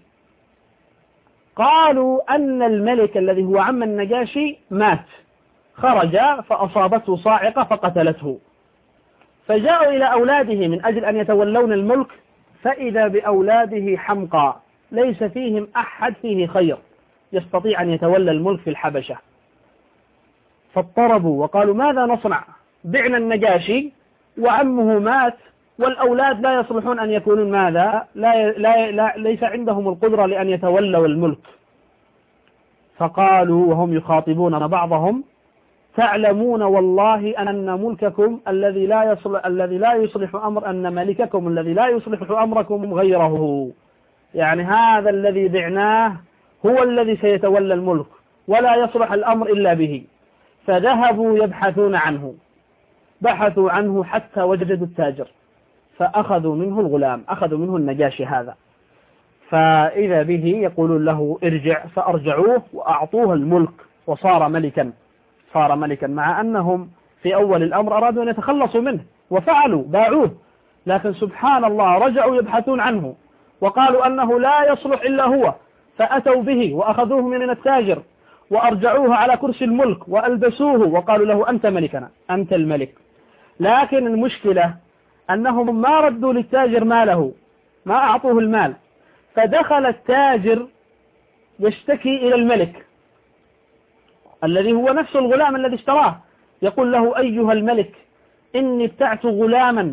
قالوا أن الملك الذي هو عم النجاشي مات، خرج فأصابته صاعقة فقتلته. فجاءوا إلى أولاده من أجل أن يتولون الملك، فإذا بأولاده حمقى ليس فيهم أحد فيه خير يستطيع أن يتولى الملك في الحبشة. فاضطربوا وقالوا ماذا نصنع؟ بعنا النجاشي وعمه مات، والأولاد لا يصلحون أن يكونون ماذا؟ لا لا لا ليس عندهم القدرة لأن يتولوا الملك. فقالوا وهم يخاطبون بعضهم: تعلمون والله أن ملككم الذي لا يصلح الذي لا يصلح أمر أن ملككم الذي لا يصلح أمركم غيره، يعني هذا الذي بعناه هو الذي سيتولى الملك ولا يصلح الأمر إلا به. فذهبوا يبحثون عنه، بحثوا عنه حتى وجدوا التاجر، فأخذوا منه الغلام، أخذوا منه النجاشي هذا. فإذا به يقولون له ارجع، فأرجعوه وأعطوه الملك وصار ملكا، صار ملكا مع أنهم في أول الأمر أرادوا أن يتخلصوا منه وفعلوا باعوه، لكن سبحان الله رجعوا يبحثون عنه وقالوا أنه لا يصلح إلا هو، فأتوا به وأخذوه من التاجر وأرجعوه على كرسي الملك وألبسوه وقالوا له أنت ملكنا، أنت الملك. لكن المشكلة أنهم ما ردوا للتاجر ماله، ما أعطوه المال، فدخل التاجر يشتكي إلى الملك الذي هو نفس الغلام الذي اشتراه، يقول له أيها الملك إني ابتعت غلاما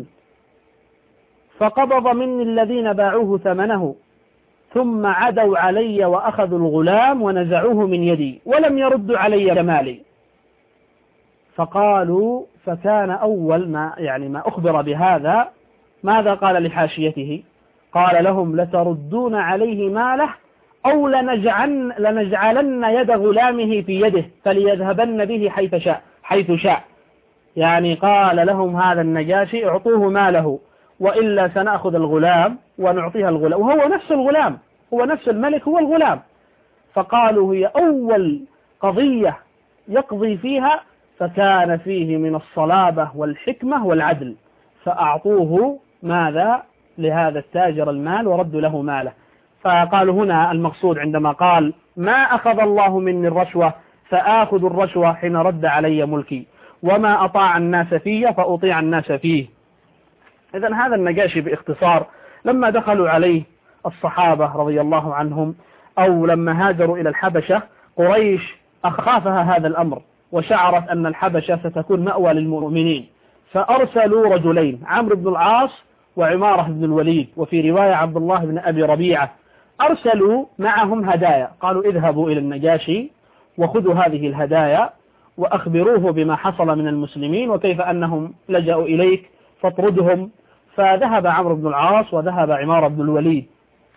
فقبض مني الذين باعوه ثمنه ثم عدوا علي وأخذوا الغلام ونزعوه من يدي ولم يردوا علي مالي. فقالوا فكان أول ما يعني ما أخبر بهذا ماذا قال لحاشيته؟ قال لهم لتردون عليه ماله أو لنجعلن, لنجعلن يد غلامه في يده فليذهبن به حيث شاء حيث شاء يعني قال لهم هذا النجاشي اعطوه ماله وإلا سنأخذ الغلام ونعطيها الغلام، وهو نفس الغلام، هو نفس الملك، هو الغلام. فقالوا هي أول قضية يقضي فيها، فكان فيه من الصلابة والحكمة والعدل، فأعطوه ماذا لهذا التاجر المال وردوا له ماله. فقالوا هنا المقصود عندما قال ما أخذ الله مني الرشوة فآخذ الرشوة حين رد علي ملكي، وما أطاع الناس فيه فأطيع الناس فيه. إذن هذا النجاشي باختصار لما دخلوا عليه الصحابة رضي الله عنهم أو لما هاجروا إلى الحبشة، قريش أخافها هذا الأمر وشعرت أن الحبشة ستكون مأوى للمؤمنين، فأرسلوا رجلين عمرو بن العاص وعمارة بن الوليد، وفي رواية عبد الله بن أبي ربيعة، أرسلوا معهم هدايا، قالوا اذهبوا إلى النجاشي وخذوا هذه الهدايا وأخبروه بما حصل من المسلمين وكيف أنهم لجأوا إليك فاطردهم. فذهب عمرو بن العاص وذهب عمارة بن الوليد.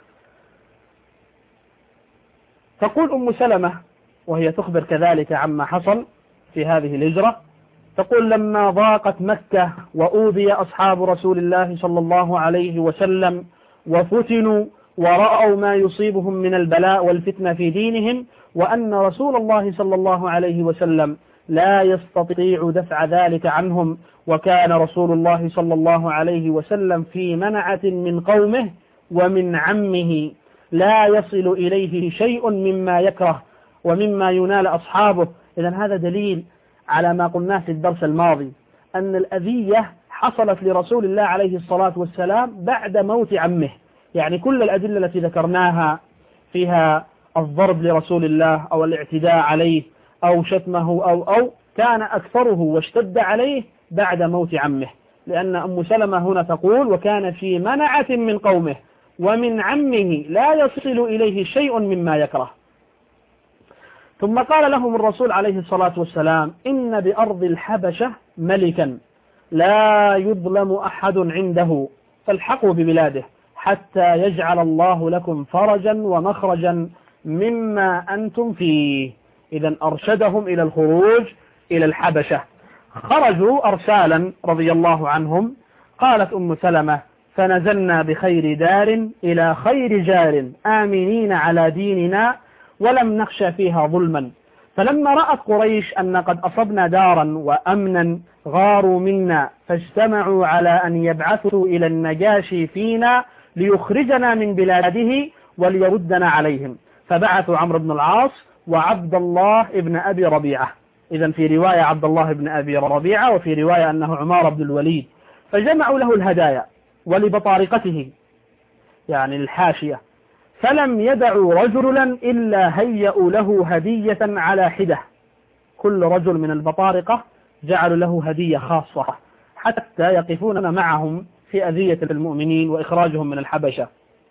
تقول أم سلمة وهي تخبر كذلك عما حصل في هذه الهجرة، تقول لما ضاقت مكة وأوذي أصحاب رسول الله صلى الله عليه وسلم وفتنوا ورأوا ما يصيبهم من البلاء والفتنة في دينهم، وأن رسول الله صلى الله عليه وسلم لا يستطيع دفع ذلك عنهم، وكان رسول الله صلى الله عليه وسلم في منعة من قومه ومن عمه لا يصل إليه شيء مما يكره ومما ينال أصحابه. إذن هذا دليل على ما قلناه في الدرس الماضي أن الأذية حصلت لرسول الله عليه الصلاة والسلام بعد موت عمه، يعني كل الأدلة التي ذكرناها فيها الضرب لرسول الله أو الاعتداء عليه أو شتمه أو أو كان أكثره واشتد عليه بعد موت عمه، لأن أم سلمة هنا تقول وكان في منعة من قومه ومن عمه لا يصل إليه شيء مما يكره. ثم قال لهم الرسول عليه الصلاة والسلام إن بأرض الحبشة ملكا لا يظلم أحد عنده فالحقوا ببلاده حتى يجعل الله لكم فرجا ومخرجا مما أنتم فيه. إذن أرشدهم إلى الخروج إلى الحبشة، خرجوا أرسالا رضي الله عنهم. قالت أم سلمة فنزلنا بخير دار إلى خير جار آمنين على ديننا ولم نخشى فيها ظلما. فلما رأت قريش أن قد أصبنا دارا وأمنا غاروا منا، فاجتمعوا على أن يبعثوا إلى النجاشي فينا ليخرجنا من بلاده وليردنا عليهم، فبعثوا عمرو بن العاص وعبد الله ابن أبي ربيعة. إذن في رواية عبد الله ابن أبي ربيعة وفي رواية أنه عمار بن الوليد، فجمعوا له الهدايا ولبطارقته يعني الحاشية، فلم يدعوا رجلا إلا هيئوا له هدية على حدة، كل رجل من البطارقة جعلوا له هدية خاصة حتى يقفون معهم في أذية المؤمنين وإخراجهم من الحبشة.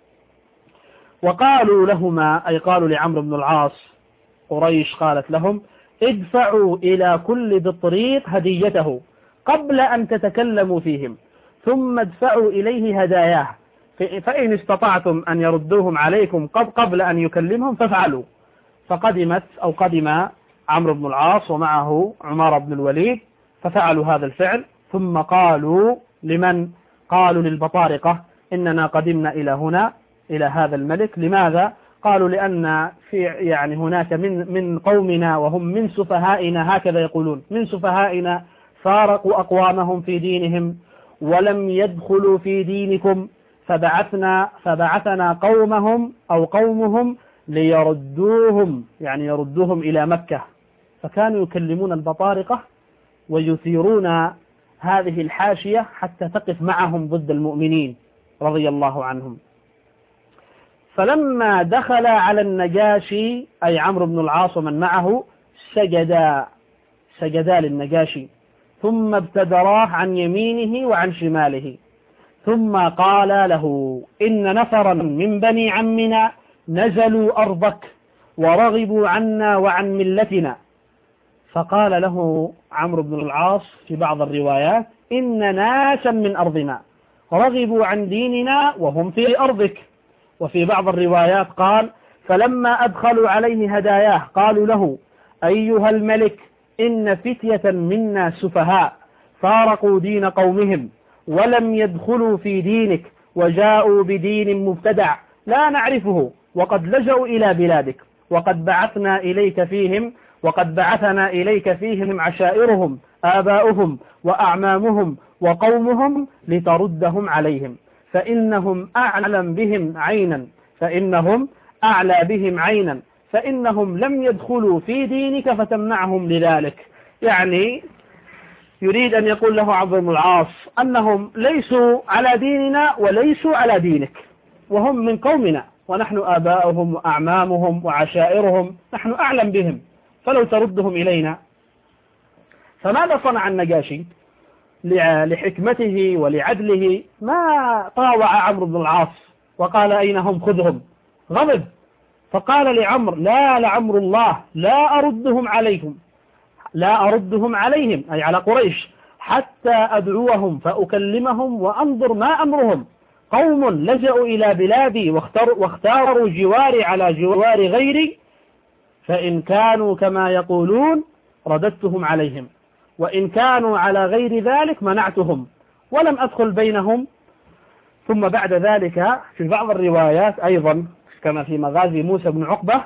وقالوا لهما أي قالوا لعمرو بن العاص، قريش قالت لهم ادفعوا إلى كل بطريق هديته قبل أن تتكلموا فيهم، ثم ادفعوا إليه هداياه، فإن استطعتم أن يردوهم عليكم قبل أن يكلمهم فافعلوا. فقدمت أو قدم عمرو بن العاص ومعه عمار بن الوليد ففعلوا هذا الفعل، ثم قالوا لمن؟ قالوا للبطارقة إننا قدمنا إلى هنا إلى هذا الملك. لماذا؟ قالوا لأن في يعني هناك من من قومنا وهم من سفهائنا، هكذا يقولون، من سفهائنا فارقوا أقوامهم في دينهم ولم يدخلوا في دينكم، فبعثنا فبعثنا قومهم أو قومهم ليردوهم، يعني يردوهم إلى مكة. فكانوا يكلمون البطارقة ويثيرون هذه الحاشية حتى تقف معهم ضد المؤمنين رضي الله عنهم. فلما دخل على النجاشي أي عمرو بن العاص ومن معه سجدا سجدا للنجاشي، ثم ابتدراه عن يمينه وعن شماله، ثم قال له: إن نفرا من بني عمنا نزلوا أرضك ورغبوا عنا وعن ملتنا. فقال له عمرو بن العاص في بعض الروايات: إن ناسا من أرضنا رغبوا عن ديننا وهم في أرضك. وفي بعض الروايات قال: فلما أدخلوا عليه هداياه قالوا له: أيها الملك، إن فتية منا سفهاء فارقوا دين قومهم ولم يدخلوا في دينك وجاءوا بدين مبتدع لا نعرفه، وقد لجأوا إلى بلادك، وقد بعثنا إليك فيهم وقد بعثنا إليك فيهم عشائرهم آباؤهم وأعمامهم وقومهم لتردهم عليهم، فإنهم أعلم بهم عينا فإنهم أعلى بهم عينا فإنهم لم يدخلوا في دينك فتمنعهم لذلك. يعني يريد أن يقول له عمرو بن العاص أنهم ليسوا على ديننا وليسوا على دينك، وهم من قومنا ونحن آباؤهم وأعمامهم وعشائرهم نحن أعلم بهم، فلو تردهم إلينا. فماذا صنع النجاشي؟ لحكمته ولعدله ما طاوع عمرو بن العاص وقال: أين هم؟ خذهم. غضب فقال لعمرو: لا لعمر الله لا أردهم عليكم لا أردهم عليهم أي على قريش حتى أدعوهم فأكلمهم وأنظر ما أمرهم. قوم لجأوا إلى بلادي واختاروا جواري على جوار غيري، فإن كانوا كما يقولون رددتهم عليهم، وإن كانوا على غير ذلك منعتهم ولم أدخل بينهم. ثم بعد ذلك في بعض الروايات أيضا كما في مغازي موسى بن عقبة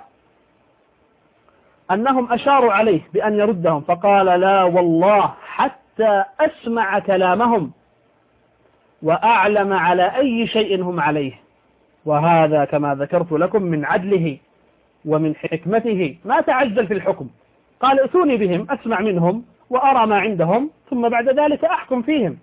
أنهم أشاروا عليه بأن يردهم، فقال: لا والله حتى أسمع كلامهم وأعلم على أي شيء هم عليه. وهذا كما ذكرت لكم من عدله ومن حكمته، ما تعجل في الحكم، قال: ائتوني بهم أسمع منهم وأرى ما عندهم ثم بعد ذلك أحكم فيهم.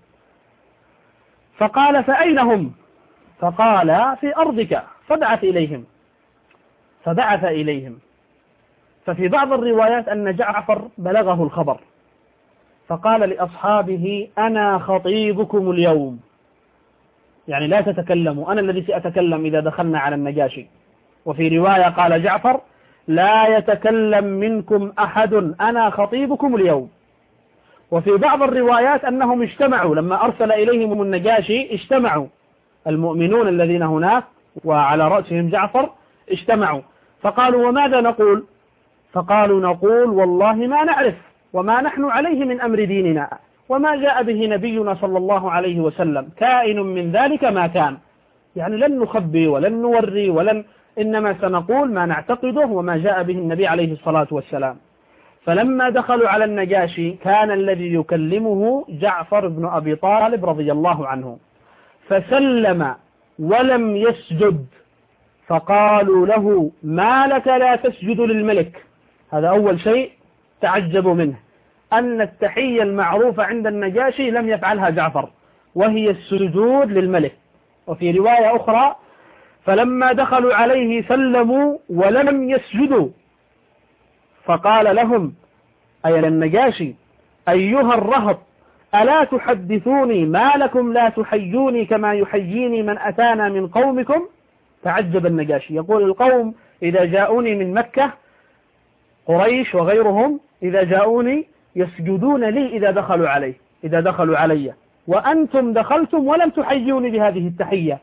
فقال: فأين هم؟ فقال: في أرضك، فبعث إليهم فبعث إليهم ففي بعض الروايات أن جعفر بلغه الخبر فقال لأصحابه: أنا خطيبكم اليوم، يعني لا تتكلموا، أنا الذي سأتكلم إذا دخلنا على النجاشي. وفي رواية قال جعفر: لا يتكلم منكم أحد، أنا خطيبكم اليوم. وفي بعض الروايات أنهم اجتمعوا لما أرسل إليهم النجاشي، اجتمعوا المؤمنون الذين هناك وعلى رأسهم جعفر، اجتمعوا فقالوا: وماذا نقول؟ فقالوا: نقول والله ما نعرف وما نحن عليه من أمر ديننا، وما جاء به نبينا صلى الله عليه وسلم كائن من ذلك ما كان، يعني لن نخبي ولن نوري ولن، إنما سنقول ما نعتقده وما جاء به النبي عليه الصلاة والسلام. فلما دخلوا على النجاشي كان الذي يكلمه جعفر بن أبي طالب رضي الله عنه، فسلم ولم يسجد، فقالوا له: ما لك لا تسجد للملك؟ هذا أول شيء تعجبوا منه، أن التحية المعروفة عند النجاشي لم يفعلها جعفر، وهي السجود للملك. وفي رواية أخرى: فلما دخلوا عليه سلموا ولم يسجدوا، فقال لهم أي للنجاشي: أيها الرهط، ألا تحدثوني ما لكم لا تحيوني كما يحييني من أتانا من قومكم؟ تعجب النجاشي، يقول: القوم إذا جاءوني من مكة، قريش وغيرهم، إذا جاءوني يسجدون لي إذا دخلوا علي إذا دخلوا علي وأنتم دخلتم ولم تحيوني بهذه التحية.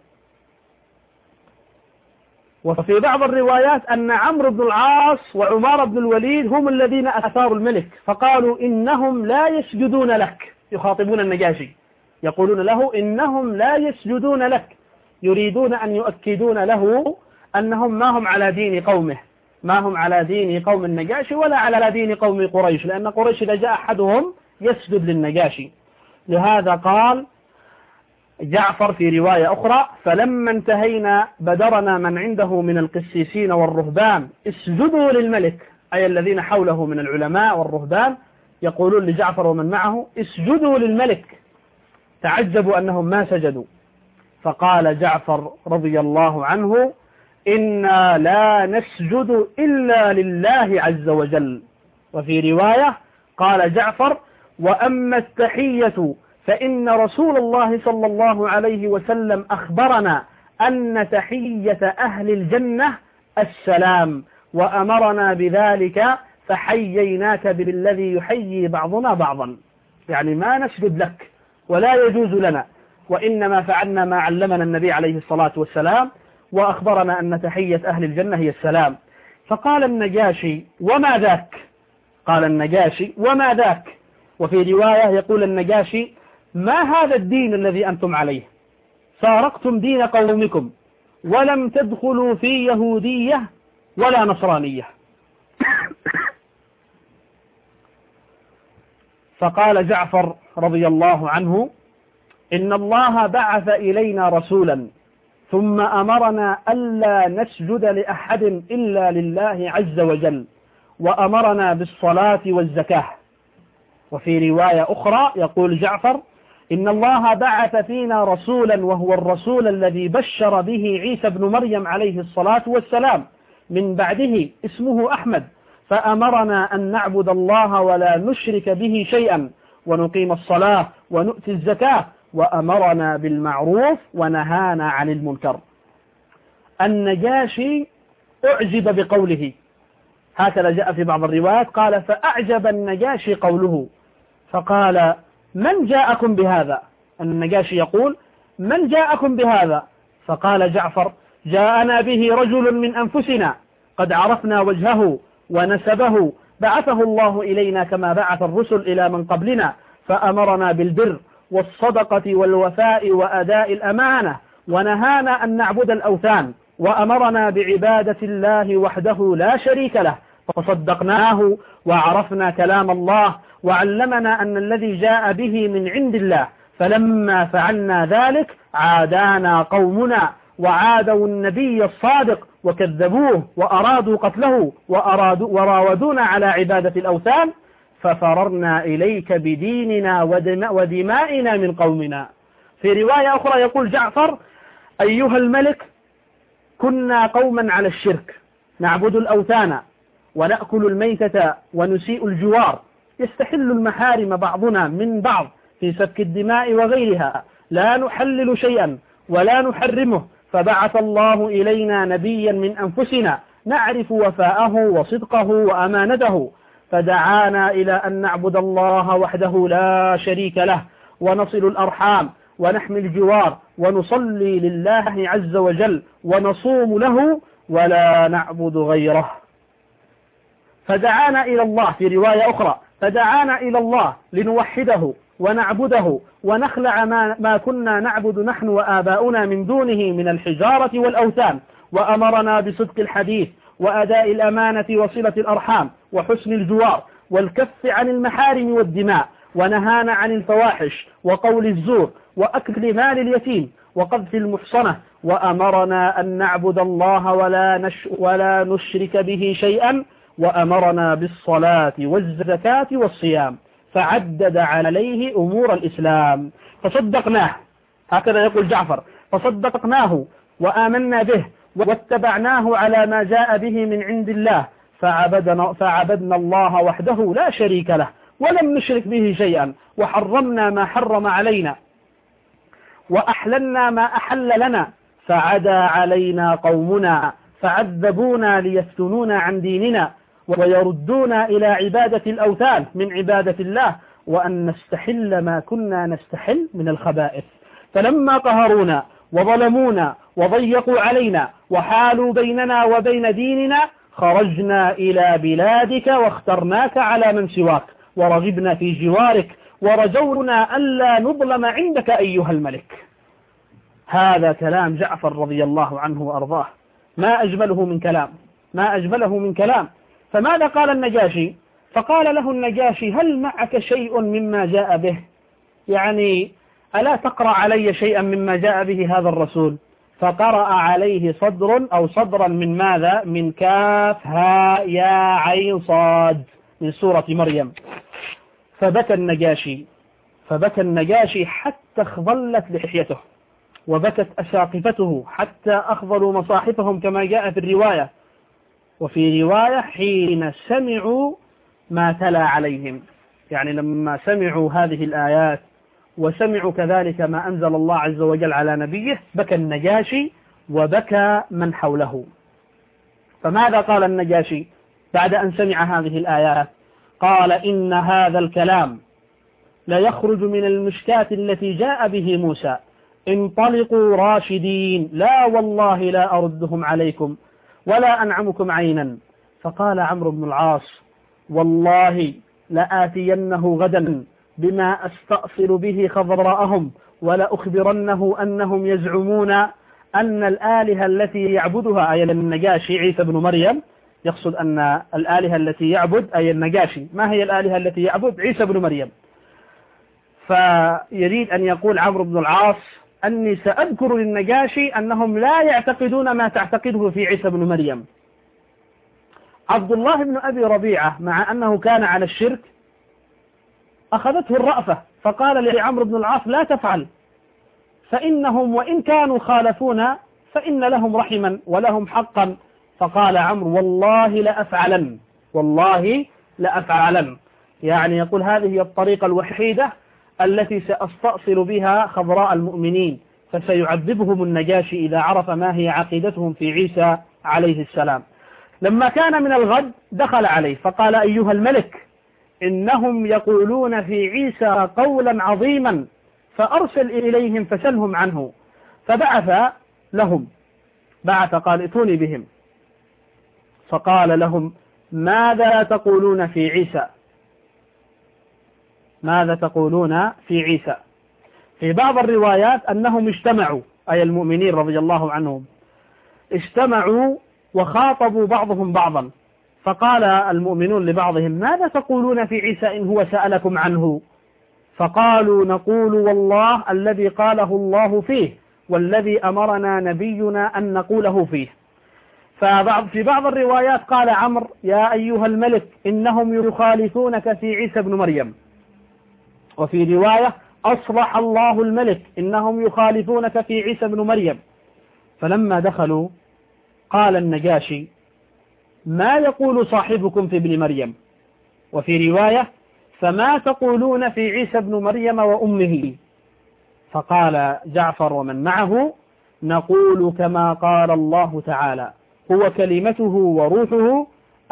وفي بعض الروايات أن عمرو بن العاص وعمار بن الوليد هم الذين أثاروا الملك، فقالوا: إنهم لا يسجدون لك، يخاطبون النجاشي يقولون له: إنهم لا يسجدون لك، يريدون أن يؤكدون له أنهم ما هم على دين قومه، ما هم على دين قوم النجاشي ولا على دين قوم قريش، لأن قريش إذا جاء أحدهم يسجد للنجاشي. لهذا قال جعفر في رواية أخرى: فلما انتهينا بدرنا من عنده من القسيسين والرهبان اسجدوا للملك، أي الذين حوله من العلماء والرهبان يقولون لجعفر ومن معه اسجدوا للملك، تعجبوا أنهم ما سجدوا. فقال جعفر رضي الله عنه: إنا لا نسجد إلا لله عز وجل. وفي رواية قال جعفر: وأما التحية فإن رسول الله صلى الله عليه وسلم أخبرنا أن تحية أهل الجنة السلام، وأمرنا بذلك فحييناك بالذي يحيي بعضنا بعضا. يعني ما نسجد لك ولا يجوز لنا، وإنما فعلنا ما علمنا النبي عليه الصلاة والسلام، وأخبرنا أن تحية أهل الجنة هي السلام. فقال النجاشي: وما ذاك؟ قال النجاشي: وما ذاك؟ وفي رواية يقول النجاشي: ما هذا الدين الذي أنتم عليه؟ فارقتم دين قومكم ولم تدخلوا في يهودية ولا نصرانية. فقال جعفر رضي الله عنه: إن الله بعث إلينا رسولا ثم أمرنا ألا نسجد لأحد إلا لله عز وجل، وأمرنا بالصلاة والزكاة. وفي رواية أخرى يقول جعفر: إن الله بعث فينا رسولا وهو الرسول الذي بشر به عيسى بن مريم عليه الصلاة والسلام من بعده اسمه أحمد، فأمرنا أن نعبد الله ولا نشرك به شيئا، ونقيم الصلاة ونؤتي الزكاة، وأمرنا بالمعروف ونهانا عن المنكر. النجاشي أعجب بقوله، هكذا جاء في بعض الروايات، قال: فأعجب النجاشي قوله، فقال: من جاءكم بهذا؟ النجاشي يقول: من جاءكم بهذا؟ فقال جعفر: جاءنا به رجل من أنفسنا قد عرفنا وجهه ونسبه، بعثه الله إلينا كما بعث الرسل إلى من قبلنا، فأمرنا بالبر والصدقة والوفاء وأداء الأمانة، ونهانا أن نعبد الأوثان، وأمرنا بعبادة الله وحده لا شريك له، فصدقناه وعرفنا كلام الله، وعلمنا أن الذي جاء به من عند الله، فلما فعلنا ذلك عادانا قومنا وعادوا النبي الصادق وكذبوه وأرادوا قتله وأرادوا وراودونا على عبادة الأوثان، ففررنا إليك بديننا ودمائنا من قومنا. في رواية أخرى يقول جعفر: أيها الملك، كنا قوما على الشرك نعبد الأوثان ونأكل الميتة ونسيء الجوار، يستحل المحارم بعضنا من بعض في سفك الدماء وغيرها، لا نحلل شيئا ولا نحرمه، فبعث الله إلينا نبيا من أنفسنا نعرف وفاءه وصدقه وأمانته، فدعانا إلى أن نعبد الله وحده لا شريك له، ونصل الأرحام ونحمي الجوار، ونصلي لله عز وجل، ونصوم له ولا نعبد غيره. فدعانا إلى الله في رواية أخرى: فدعانا إلى الله لنوحده ونعبده ونخلع ما, ما كنا نعبد نحن وآباؤنا من دونه من الحجارة والأوثان، وأمرنا بصدق الحديث وأداء الأمانة وصلة الأرحام وحسن الجوار والكف عن المحارم والدماء، ونهانا عن الفواحش وقول الزور وأكل مال اليتيم وقذف المحصنة، وأمرنا أن نعبد الله ولا, نش ولا نشرك به شيئا، وأمرنا بالصلاة والزكاة والصيام، فعدد عليه أمور الإسلام فصدقناه. هكذا يقول جعفر: فصدقناه وآمنا به واتبعناه على ما جاء به من عند الله، فعبدنا, فعبدنا الله وحده لا شريك له، ولم نشرك به شيئا، وحرمنا ما حرم علينا، وأحللنا ما أحل لنا، فعدا علينا قومنا فعذبونا ليفتنونا عن ديننا، ويردونا إلى عبادة الأوثان من عبادة الله، وأن نستحل ما كنا نستحل من الخبائث. فلما قهرونا وظلمونا وضيقوا علينا وحالوا بيننا وبين ديننا، خرجنا إلى بلادك واخترناك على من سواك، ورغبنا في جوارك، ورجونا ألا نظلم عندك أيها الملك. هذا كلام جعفر رضي الله عنه وأرضاه، ما أجمله من كلام، ما أجمله من كلام. فماذا قال النجاشي؟ فقال له النجاشي: هل معك شيء مما جاء به؟ يعني ألا تقرأ علي شيئا مما جاء به هذا الرسول؟ فقرأ عليه صدر أو صدرا من ماذا؟ من كاف هاء يا عين صاد من سورة مريم. فبكى النجاشي فبكى النجاشي حتى اخضلت لحيته، وبكت أساقفته حتى أخضلوا مصاحفهم كما جاء في الرواية. وفي رواية حين سمعوا ما تلا عليهم، يعني لما سمعوا هذه الآيات وسمعوا كذلك ما أنزل الله عز وجل على نبيه، بكى النجاشي وبكى من حوله. فماذا قال النجاشي بعد أن سمع هذه الآيات؟ قال: إن هذا الكلام لا يخرج من المشكاة التي جاء به موسى، انطلقوا راشدين، لا والله لا أردهم عليكم ولا أنعمكم عينا. فقال عمرو بن العاص: والله لآتينه غدا بما أستأصل به خضراءهم ولا أخبرنه أنهم يزعمون أن الآلهة التي يعبدها أي النجاشي عيسى بن مريم، يقصد أن الآلهة التي يعبد أي النجاشي. ما هي الآلهة التي يعبد؟ عيسى بن مريم. فيريد أن يقول عمرو بن العاص أني سأذكر للنجاشي أنهم لا يعتقدون ما تعتقده في عيسى بن مريم. عبد الله بن أبي ربيعة مع أنه كان على الشرك أخذته الرأفة، فقال لعمرو بن العاص: لا تفعل، فإنهم وإن كانوا خالفونا فإن لهم رحما ولهم حقا. فقال عمرو: والله لأفعلن، والله لأفعلن. يعني يقول هذه هي الطريقة الوحيدة التي سأستأصل بها خضراء المؤمنين، فسيعذبهم النجاشي إذا عرف ما هي عقيدتهم في عيسى عليه السلام. لما كان من الغد دخل عليه فقال: أيها الملك، إنهم يقولون في عيسى قولا عظيما، فأرسل إليهم فسلهم عنه. فبعث لهم، بعث قال: ائتوني بهم. فقال لهم: ماذا تقولون في عيسى؟ ماذا تقولون في عيسى؟ في بعض الروايات أنهم اجتمعوا، أي المؤمنين رضي الله عنهم اجتمعوا وخاطبوا بعضهم بعضا، فقال المؤمنون لبعضهم: ماذا تقولون في عيسى إن هو سألكم عنه؟ فقالوا: نقول والله الذي قاله الله فيه والذي أمرنا نبينا أن نقوله فيه. فبعض في بعض الروايات قال عمرو: يا أيها الملك، إنهم يخالفونك في عيسى بن مريم. وفي رواية: أصلح الله الملك، إنهم يخالفونك في عيسى بن مريم. فلما دخلوا قال النجاشي: ما يقول صاحبكم في ابن مريم؟ وفي رواية: فما تقولون في عيسى بن مريم وأمه؟ فقال جعفر ومن معه: نقول كما قال الله تعالى: هو كلمته وروحه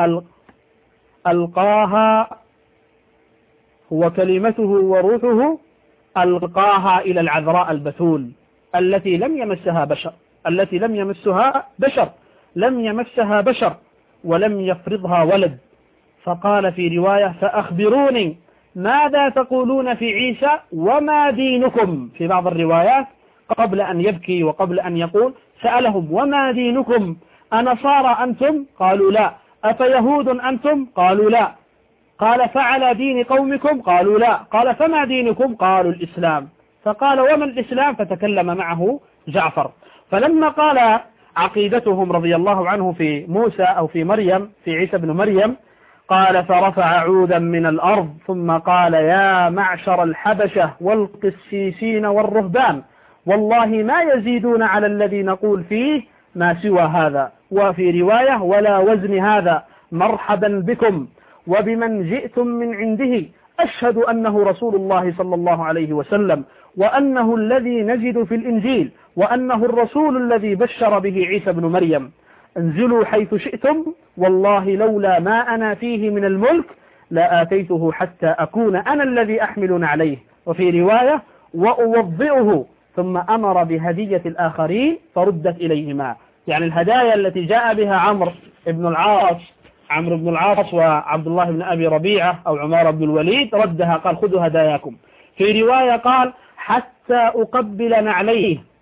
ألقاها هو كلمته وروحه ألقاها إلى العذراء البتول التي لم يمسها بشر التي لم يمسها بشر لم يمسها بشر ولم يفرضها ولد. فقال في رواية: فأخبروني ماذا تقولون في عيسى وما دينكم؟ في بعض الروايات قبل أن يبكي وقبل أن يقول سألهم: وما دينكم؟ أنصارى أنتم؟ قالوا لا. أفيهود أنتم؟ قالوا لا. قال: فعلى دين قومكم؟ قالوا لا. قال: فما دينكم؟ قالوا الإسلام. فقال: وما الإسلام؟ فتكلم معه جعفر. فلما قال عقيدتهم رضي الله عنه في موسى أو في مريم، في عيسى بن مريم، قال: فرفع عودا من الأرض ثم قال: يا معشر الحبشة والقسيسين والرهبان، والله ما يزيدون على الذي نقول فيه ما سوى هذا. وفي رواية: ولا وزن هذا، مرحبا بكم وبمن جئتم من عنده، أشهد أنه رسول الله صلى الله عليه وسلم، وأنه الذي نجد في الإنجيل، وأنه الرسول الذي بشر به عيسى بن مريم. انزلوا حيث شئتم، والله لولا ما أنا فيه من الملك لآتيته حتى أكون أنا الذي أحمل عليه. وفي رواية: وأوضئه. ثم أمر بهدية الآخرين فردت إليهما. يعني الهدايا التي جاء بها عمرو بن العاص عمرو بن العاص وعبد الله بن أبي ربيعة أو عمار بن الوليد ردها، قال: خذوا هداياكم. في رواية قال: حتى أقبل نعليه،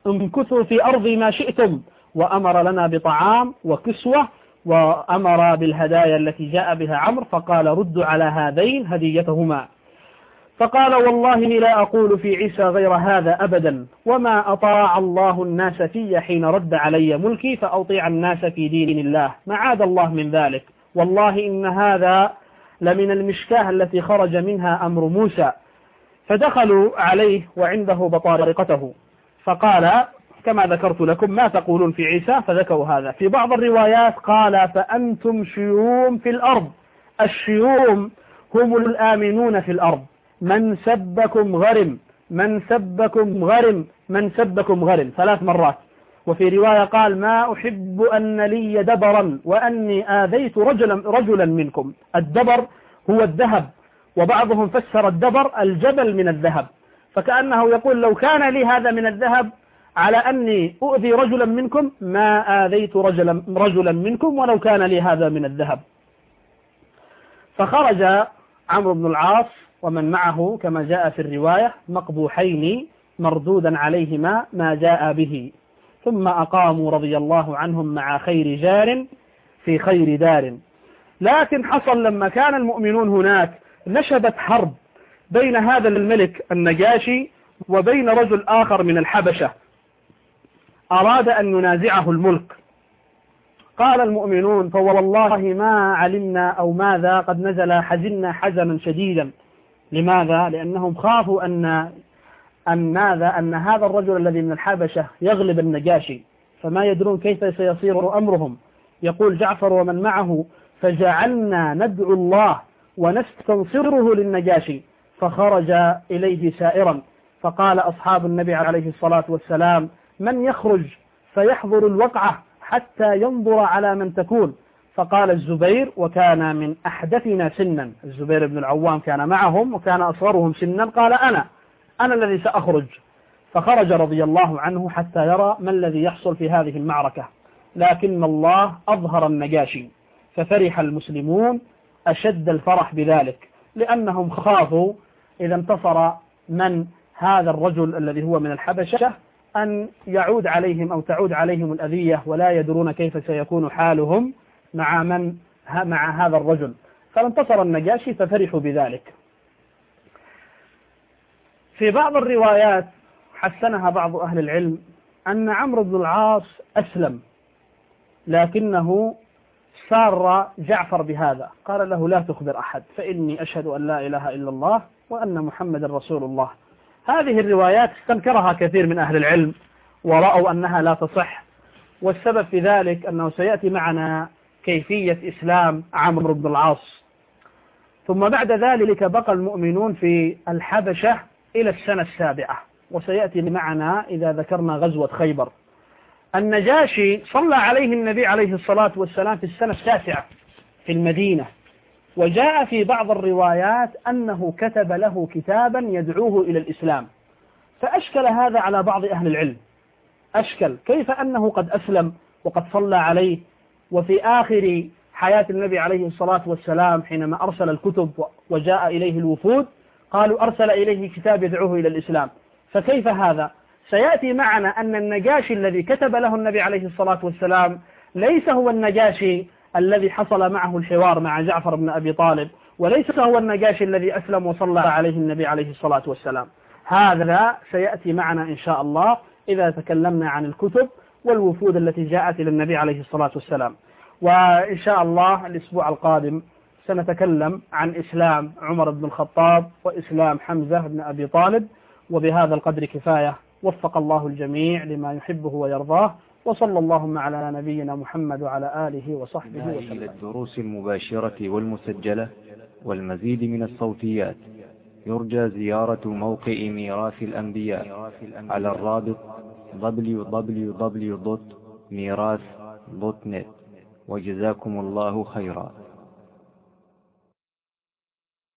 امكثوا في أرضي ما شئتم، وأمر لنا بطعام وكسوة، وأمر بالهدايا التي جاء بها عمرو، فقال ردوا على هذين هديتهما. فقال والله لا أقول في عيسى غير هذا أبدا، وما أطاع الله الناس في حين رد علي ملكي فأطيع الناس في دين الله، معاذ الله من ذلك، والله إن هذا لمن المشكاه التي خرج منها أمر موسى. فدخلوا عليه وعنده بطارقته، فقال كما ذكرت لكم ما تقولون في عيسى، فذكروا هذا. في بعض الروايات قال فأنتم شيوم في الأرض، الشيوم هم الآمنون في الأرض، من سبكم غرم، من سبكم غرم، من سبكم غرم، ثلاث مرات. وفي رواية قال ما أحب أن لي دبرا وأني آذيت رجلا, رجلا منكم. الدبر هو الذهب، وبعضهم فسر الدبر الجبل من الذهب، فكأنه يقول لو كان لي هذا من الذهب على أني أؤذي رجلا منكم ما آذيت رجلا, رجلا منكم ولو كان لي هذا من الذهب. فخرج عمرو بن العاص ومن معه كما جاء في الرواية مقبوحين مردودا عليهما ما جاء به، ثم أقاموا رضي الله عنهم مع خير جار في خير دار. لكن حصل لما كان المؤمنون هناك نشبت حرب بين هذا الملك النجاشي وبين رجل آخر من الحبشة أراد أن ينازعه الملك. قال المؤمنون فوالله ما علمنا أو ماذا قد نزل حزنا حزنا شديدا. لماذا؟ لأنهم خافوا أن أن ماذا أن هذا الرجل الذي من الحبشة يغلب النجاشي، فما يدرون كيف سيصير أمرهم. يقول جعفر ومن معه فجعلنا ندعو الله ونستنصره للنجاشي، فخرج إليه سائرا. فقال أصحاب النبي عليه الصلاة والسلام من يخرج فيحضر الوقعة حتى ينظر على من تكون؟ فقال الزبير وكان من أحدثنا سنا، الزبير بن العوام كان معهم وكان أصغرهم سنا، قال أنا أنا الذي سأخرج. فخرج رضي الله عنه حتى يرى ما الذي يحصل في هذه المعركة، لكن الله أظهر النجاشي، ففرح المسلمون أشد الفرح بذلك، لأنهم خافوا إذا انتصر من هذا الرجل الذي هو من الحبشة أن يعود عليهم أو تعود عليهم الأذية، ولا يدرون كيف سيكون حالهم مع من مع هذا الرجل. فانتصر النجاشي ففرحوا بذلك. في بعض الروايات حسنها بعض أهل العلم أن عمرو بن العاص أسلم، لكنه سار جعفر بهذا، قال له لا تخبر أحد فإني أشهد أن لا إله إلا الله وأن محمد رسول الله. هذه الروايات استنكرها كثير من أهل العلم ورأوا أنها لا تصح، والسبب في ذلك أنه سيأتي معنا كيفية إسلام عمرو بن العاص. ثم بعد ذلك بقى المؤمنون في الحبشة إلى السنة السابعة، وسيأتي معنا إذا ذكرنا غزوة خيبر. النجاشي صلى عليه النبي عليه الصلاة والسلام في السنة التاسعة في المدينة، وجاء في بعض الروايات أنه كتب له كتابا يدعوه إلى الإسلام، فأشكل هذا على بعض أهل العلم. أشكل كيف أنه قد أسلم وقد صلى عليه، وفي آخر حياة النبي عليه الصلاة والسلام حينما أرسل الكتب وجاء إليه الوفود قالوا أرسل إليه كتاب يدعوه إلى الإسلام، فكيف هذا؟ سيأتي معنا أن النجاشي الذي كتب له النبي عليه الصلاة والسلام ليس هو النجاشي الذي حصل معه الحوار مع جعفر بن أبي طالب، وليس هو النجاشي الذي أسلم وصلى عليه النبي عليه الصلاة والسلام. هذا سيأتي معنا إن شاء الله إذا تكلمنا عن الكتب والوفود التي جاءت إلى النبي عليه الصلاة والسلام. وإن شاء الله الأسبوع القادم سنتكلم عن إسلام عمر بن الخطاب وإسلام حمزة بن أبي طالب. وبهذا القدر كفاية، وفق الله الجميع لما يحبه ويرضاه، وصلى اللهم على نبينا محمد وعلى آله وصحبه وسلم. إلى الدروس المباشرة والمسجلة والمزيد من الصوتيات يرجى زيارة موقع ميراث الأنبياء على الرابط دبليو دبليو دبليو دوت ميراث دوت نت. وجزاكم الله خيرا.